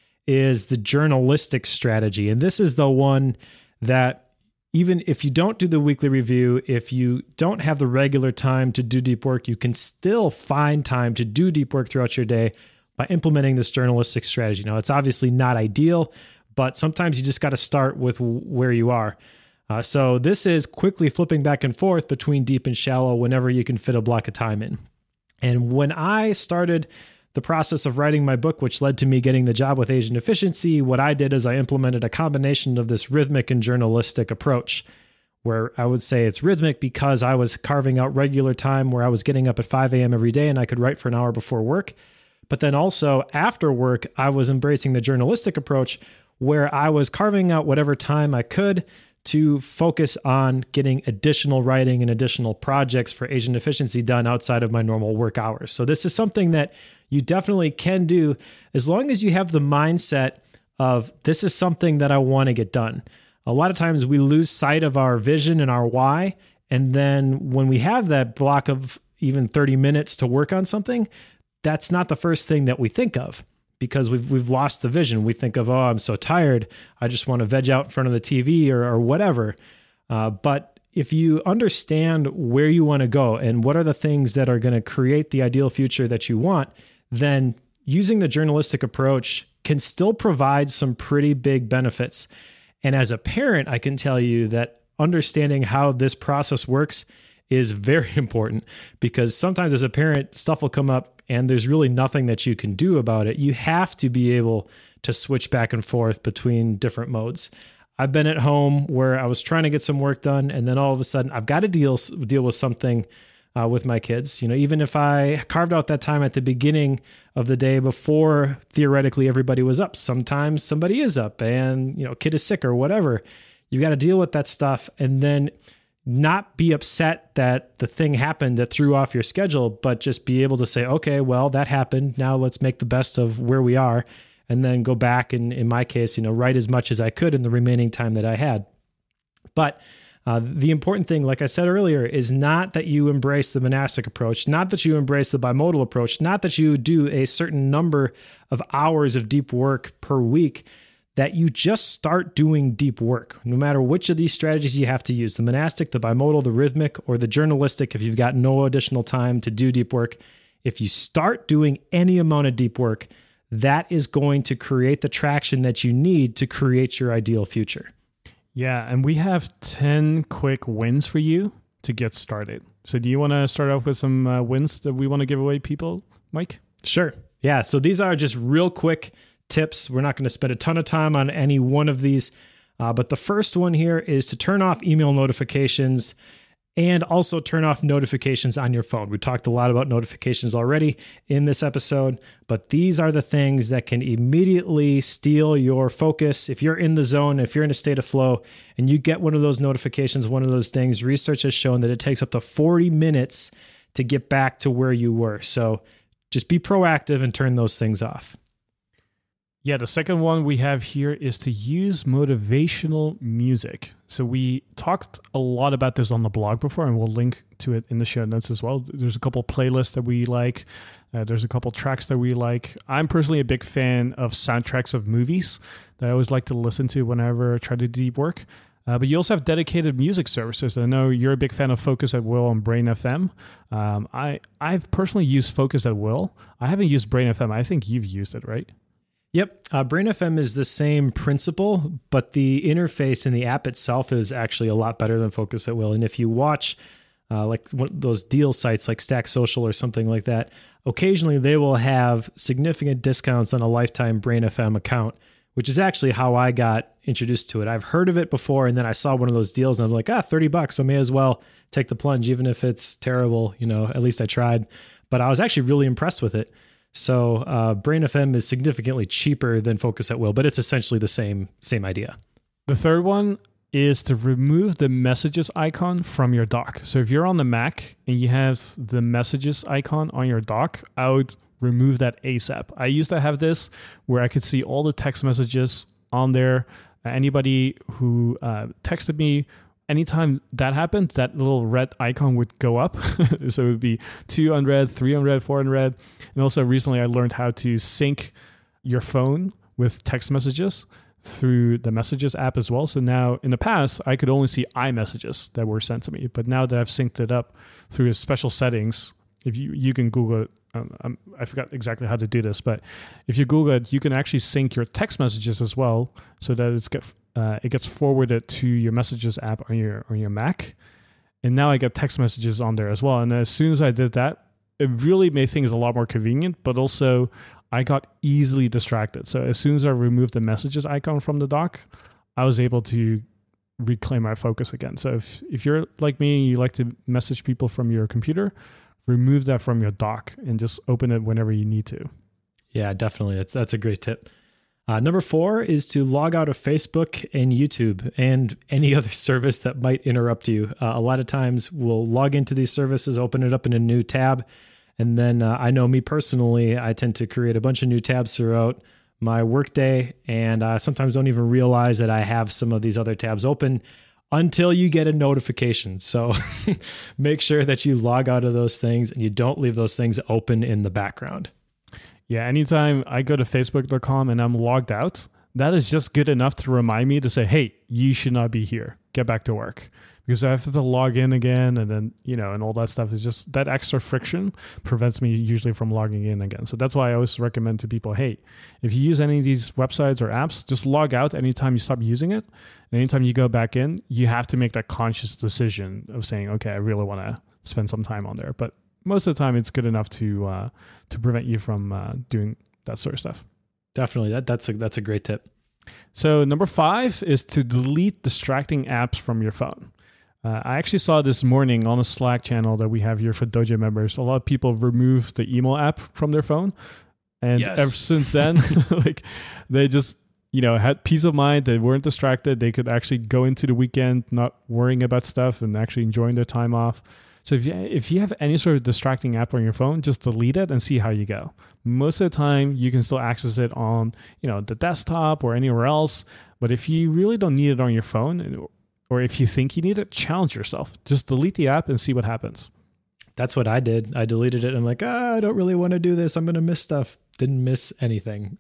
is the journalistic strategy. And this is the one that even if you don't do the weekly review, if you don't have the regular time to do deep work, you can still find time to do deep work throughout your day by implementing this journalistic strategy. Now, it's obviously not ideal, but sometimes you just got to start with where you are. Uh, so this is quickly flipping back and forth between deep and shallow whenever you can fit a block of time in. And when I started the process of writing my book, which led to me getting the job with Asian Efficiency, what I did is I implemented a combination of this rhythmic and journalistic approach, where I would say it's rhythmic because I was carving out regular time where I was getting up at five a.m. every day and I could write for an hour before work. But then also after work, I was embracing the journalistic approach where I was carving out whatever time I could to focus on getting additional writing and additional projects for Asian Efficiency done outside of my normal work hours. So this is something that you definitely can do as long as you have the mindset of this is something that I want to get done. A lot of times we lose sight of our vision and our why. And then when we have that block of even thirty minutes to work on something, that's not the first thing that we think of. Because we've we've lost the vision. We think of, oh, I'm so tired. I just want to veg out in front of the T V or, or whatever. Uh, but if you understand where you want to go and what are the things that are going to create the ideal future that you want, then using the journalistic approach can still provide some pretty big benefits. And as a parent, I can tell you that understanding how this process works is very important, because sometimes as a parent, stuff will come up and there's really nothing that you can do about it. You have to be able to switch back and forth between different modes. I've been at home where I was trying to get some work done, and then all of a sudden I've got to deal deal with something uh, with my kids. You know, even if I carved out that time at the beginning of the day before theoretically everybody was up, sometimes somebody is up and, you know, kid is sick or whatever. You've got to deal with that stuff and then not be upset that the thing happened that threw off your schedule, but just be able to say, okay, well, that happened. Now let's make the best of where we are. And then go back and, in my case, you know, write as much as I could in the remaining time that I had. But uh, the important thing, like I said earlier, is not that you embrace the monastic approach, not that you embrace the bimodal approach, not that you do a certain number of hours of deep work per week, that you just start doing deep work, no matter which of these strategies you have to use, the monastic, the bimodal, the rhythmic, or the journalistic, if you've got no additional time to do deep work. If you start doing any amount of deep work, that is going to create the traction that you need to create your ideal future. Yeah, and we have ten quick wins for you to get started. So do you want to start off with some uh, wins that we want to give away people, Mike? Sure. Yeah, so these are just real quick tips. We're not going to spend a ton of time on any one of these, uh, but the first one here is to turn off email notifications and also turn off notifications on your phone. We talked a lot about notifications already in this episode, but these are the things that can immediately steal your focus. If you're in the zone, if you're in a state of flow and you get one of those notifications, one of those things, research has shown that it takes up to forty minutes to get back to where you were. So just be proactive and turn those things off. Yeah, the second one we have here is to use motivational music. So we talked a lot about this on the blog before, and we'll link to it in the show notes as well. There's a couple playlists that we like. Uh, there's a couple tracks that we like. I'm personally a big fan of soundtracks of movies that I always like to listen to whenever I try to do deep work. Uh, but you also have dedicated music services. I know you're a big fan of Focus at Will on Brain F M. Um, I, I've personally used Focus at Will. I haven't used Brain F M. I think you've used it, right? Yep. Uh, Brain F M is the same principle, but the interface in the app itself is actually a lot better than Focus at Will. And if you watch uh, like one of those deal sites like Stack Social or something like that, occasionally they will have significant discounts on a lifetime Brain F M account, which is actually how I got introduced to it. I've heard of it before, and then I saw one of those deals and I'm like, ah, thirty bucks. I may as well take the plunge, even if it's terrible. You know, at least I tried. But I was actually really impressed with it. So uh, Brain F M is significantly cheaper than Focus at Will, but it's essentially the same same idea. The third one is to remove the messages icon from your dock. So if you're on the Mac and you have the messages icon on your dock, I would remove that ASAP. I used to have this where I could see all the text messages on there. Anybody who uh, texted me anytime that happened, that little red icon would go up. So it would be two unread, three unread, four unread. And also recently I learned how to sync your phone with text messages through the Messages app as well. So now in the past, I could only see iMessages that were sent to me. But now that I've synced it up through special settings, if you, you can Google it, um, um, I forgot exactly how to do this, but if you Google it, you can actually sync your text messages as well so that it's get, uh, it gets forwarded to your Messages app on your on your Mac. And now I get text messages on there as well. And as soon as I did that, it really made things a lot more convenient, but also I got easily distracted. So as soon as I removed the Messages icon from the dock, I was able to reclaim my focus again. So if, if you're like me and you like to message people from your computer, remove that from your dock and just open it whenever you need to. Yeah, definitely. That's, that's a great tip. Uh, number four is to log out of Facebook and YouTube and any other service that might interrupt you. Uh, a lot of times we'll log into these services, open it up in a new tab. And then uh, I know me personally, I tend to create a bunch of new tabs throughout my workday, and uh, sometimes don't even realize that I have some of these other tabs open until you get a notification. So make sure that you log out of those things and you don't leave those things open in the background. Yeah, anytime I go to facebook dot com and I'm logged out, that is just good enough to remind me to say, hey, you should not be here. Get back to work. Because I have to log in again and then, you know, and all that stuff is just that extra friction prevents me usually from logging in again. So that's why I always recommend to people, hey, if you use any of these websites or apps, just log out anytime you stop using it. And anytime you go back in, you have to make that conscious decision of saying, okay, I really want to spend some time on there. But most of the time it's good enough to uh, to prevent you from uh, doing that sort of stuff. Definitely. That, that's a, that's a great tip. So number five is to delete distracting apps from your phone. Uh, I actually saw this morning on a Slack channel that we have here for Dojo members. A lot of people removed the email app from their phone. And yes. ever since then, like they just, you know, had peace of mind. They weren't distracted. They could actually go into the weekend not worrying about stuff and actually enjoying their time off. So if you, if you have any sort of distracting app on your phone, just delete it and see how you go. Most of the time, you can still access it on, you know, the desktop or anywhere else. But if you really don't need it on your phone, or if you think you need it, challenge yourself. Just delete the app and see what happens. That's what I did. I deleted it. I'm like, oh, I don't really want to do this. I'm going to miss stuff. Didn't miss anything.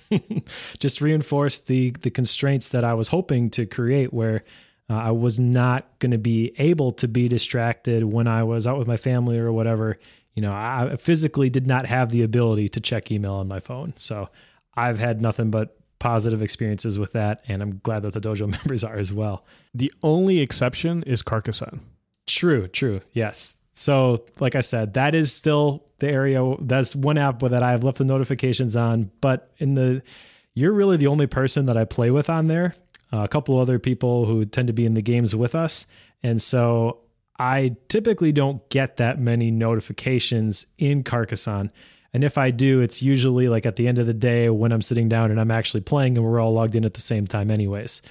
Just reinforced the the constraints that I was hoping to create, where uh, I was not going to be able to be distracted when I was out with my family or whatever. You know, I physically did not have the ability to check email on my phone. So I've had nothing but positive experiences with that, and I'm glad that the Dojo members are as well. The only exception is Carcassonne. True, true. Yes. So like I said, that is still the area. That's one app that I've left the notifications on, but in the, you're really the only person that I play with on there. Uh, a couple of other people who tend to be in the games with us. And so I typically don't get that many notifications in Carcassonne. And if I do, it's usually like at the end of the day when I'm sitting down and I'm actually playing and we're all logged in at the same time anyways.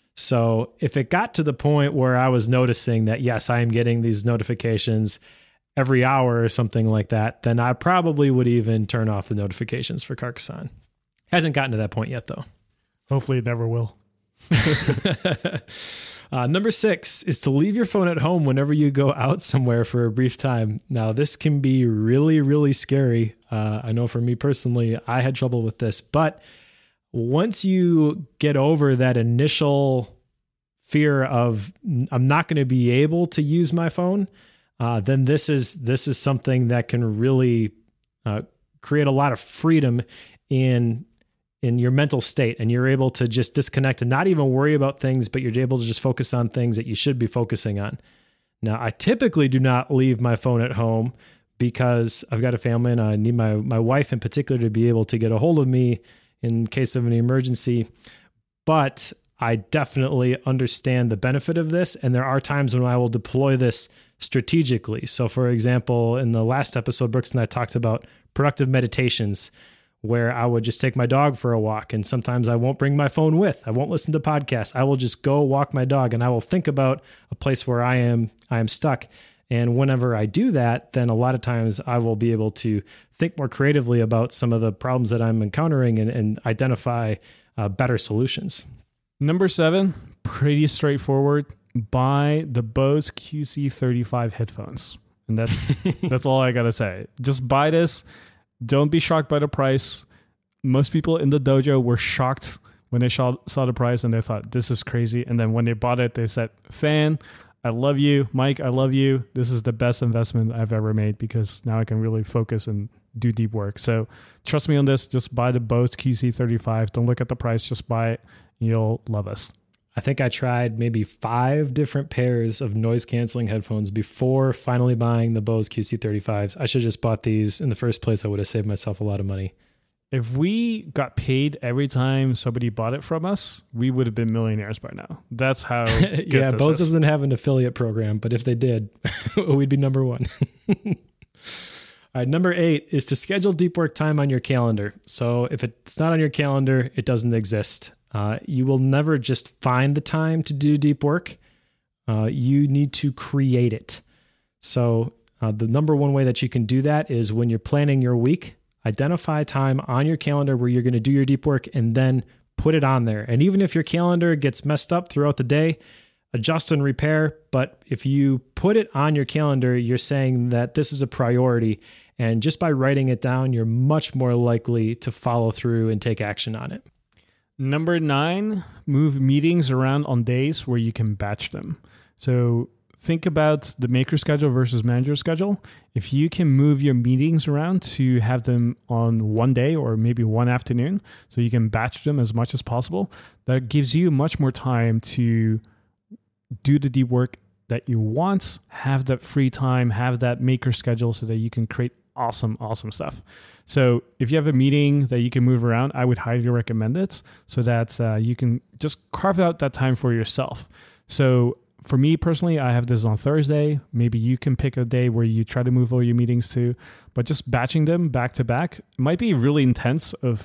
So if it got to the point where I was noticing that, yes, I am getting these notifications every hour or something like that, then I probably would even turn off the notifications for Carcassonne. Hasn't gotten to that point yet, though. Hopefully it never will. uh, number six is to leave your phone at home whenever you go out somewhere for a brief time. Now, this can be really, really scary. Uh, I know for me personally, I had trouble with this, but once you get over that initial fear of I'm not going to be able to use my phone, uh, then this is this is something that can really uh, create a lot of freedom in in your mental state, and you're able to just disconnect and not even worry about things, but you're able to just focus on things that you should be focusing on. Now, I typically do not leave my phone at home because I've got a family and I need my my wife in particular to be able to get a hold of me in case of an emergency. But I definitely understand the benefit of this. And there are times when I will deploy this strategically. So for example, in the last episode, Brooks and I talked about productive meditations, where I would just take my dog for a walk. And sometimes I won't bring my phone with, I won't listen to podcasts. I will just go walk my dog and I will think about a place where I am, I am stuck. And whenever I do that, then a lot of times I will be able to think more creatively about some of the problems that I'm encountering and, and identify uh, better solutions. Number seven, pretty straightforward. buy the Bose Q C thirty-five headphones. And that's that's all I got to say. Just buy this. Don't be shocked by the price. Most people in the dojo were shocked when they saw, saw the price and they thought, this is crazy. And then when they bought it, they said, Fan, I love you. Mike, I love you. This is the best investment I've ever made because now I can really focus and do deep work. So trust me on this. Just buy the Bose Q C thirty-five. Don't look at the price. Just buy it. You'll love us. I think I tried maybe five different pairs of noise canceling headphones before finally buying the Bose Q C thirty-fives. I should have just bought these in the first place. I would have saved myself a lot of money. If we got paid every time somebody bought it from us, we would have been millionaires by now. That's how good yeah, this Bose is. doesn't have an affiliate program, but if they did, we'd be number one. All right, number eight is to schedule deep work time on your calendar. So if it's not on your calendar, it doesn't exist. Uh, you will never just find the time to do deep work. Uh, you need to create it. So uh, the number one way that you can do that is when you're planning your week, identify time on your calendar where you're going to do your deep work and then put it on there. And even if your calendar gets messed up throughout the day, adjust and repair. But if you put it on your calendar, you're saying that this is a priority. And just by writing it down, you're much more likely to follow through and take action on it. Number nine, move meetings around on days where you can batch them. So think about the maker schedule versus manager schedule. If you can move your meetings around to have them on one day or maybe one afternoon, so you can batch them as much as possible, that gives you much more time to do the deep work that you want, have that free time, have that maker schedule so that you can create awesome, awesome stuff. So if you have a meeting that you can move around, I would highly recommend it so that uh, you can just carve out that time for yourself. So for me personally, I have this on Thursday. Maybe you can pick a day where you try to move all your meetings to, but just batching them back to back might be really intense of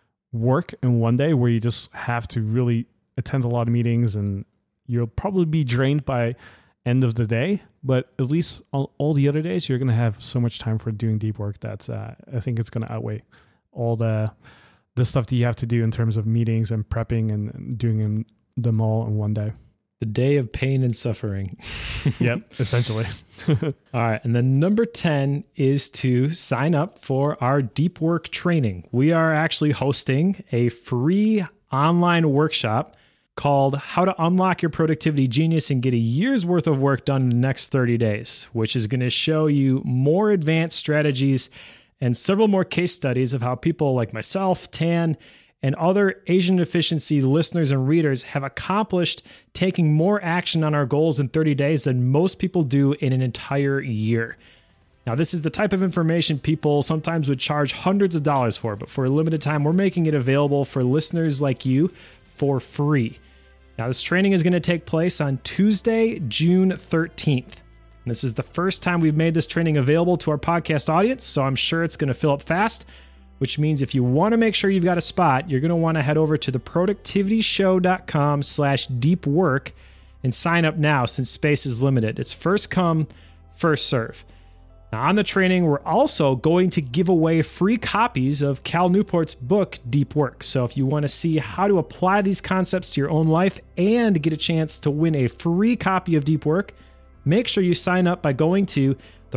work in one day where you just have to really attend a lot of meetings and you'll probably be drained by end of the day, but at least all, all the other days, you're going to have so much time for doing deep work that uh, I think it's going to outweigh all the the stuff that you have to do in terms of meetings and prepping and doing them, them all in one day. The day of pain and suffering. Yep, essentially. All right. And then number ten is to sign up for our deep work training. We are actually hosting a free online workshop called How to Unlock Your Productivity Genius and Get a Year's Worth of Work Done in the Next thirty days, which is going to show you more advanced strategies and several more case studies of how people like myself, Tan, and other Asian Efficiency listeners and readers have accomplished taking more action on our goals in thirty days than most people do in an entire year. Now, this is the type of information people sometimes would charge hundreds of dollars for, but for a limited time, we're making it available for listeners like you for free. Now, this training is going to take place on Tuesday, June thirteenth. And this is the first time we've made this training available to our podcast audience, so I'm sure it's going to fill up fast, which means if you want to make sure you've got a spot, you're going to want to head over to theproductivityshow.com slash deep work and sign up now since space is limited. It's first come, first serve. Now, on the training, we're also going to give away free copies of Cal Newport's book, Deep Work. So if you want to see how to apply these concepts to your own life and get a chance to win a free copy of Deep Work, make sure you sign up by going to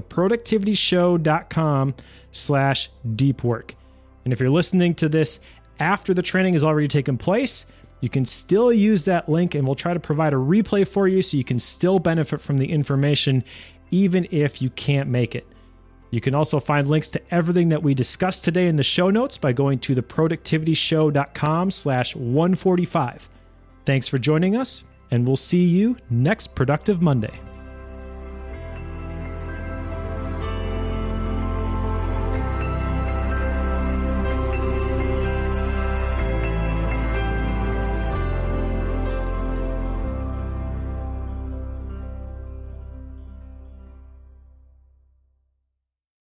theproductivityshow.com slash deep work. And if you're listening to this after the training has already taken place, you can still use that link and we'll try to provide a replay for you so you can still benefit from the information even if you can't make it. You can also find links to everything that we discussed today in the show notes by going to theproductivityshow.com slash 145. Thanks for joining us, and we'll see you next Productive Monday.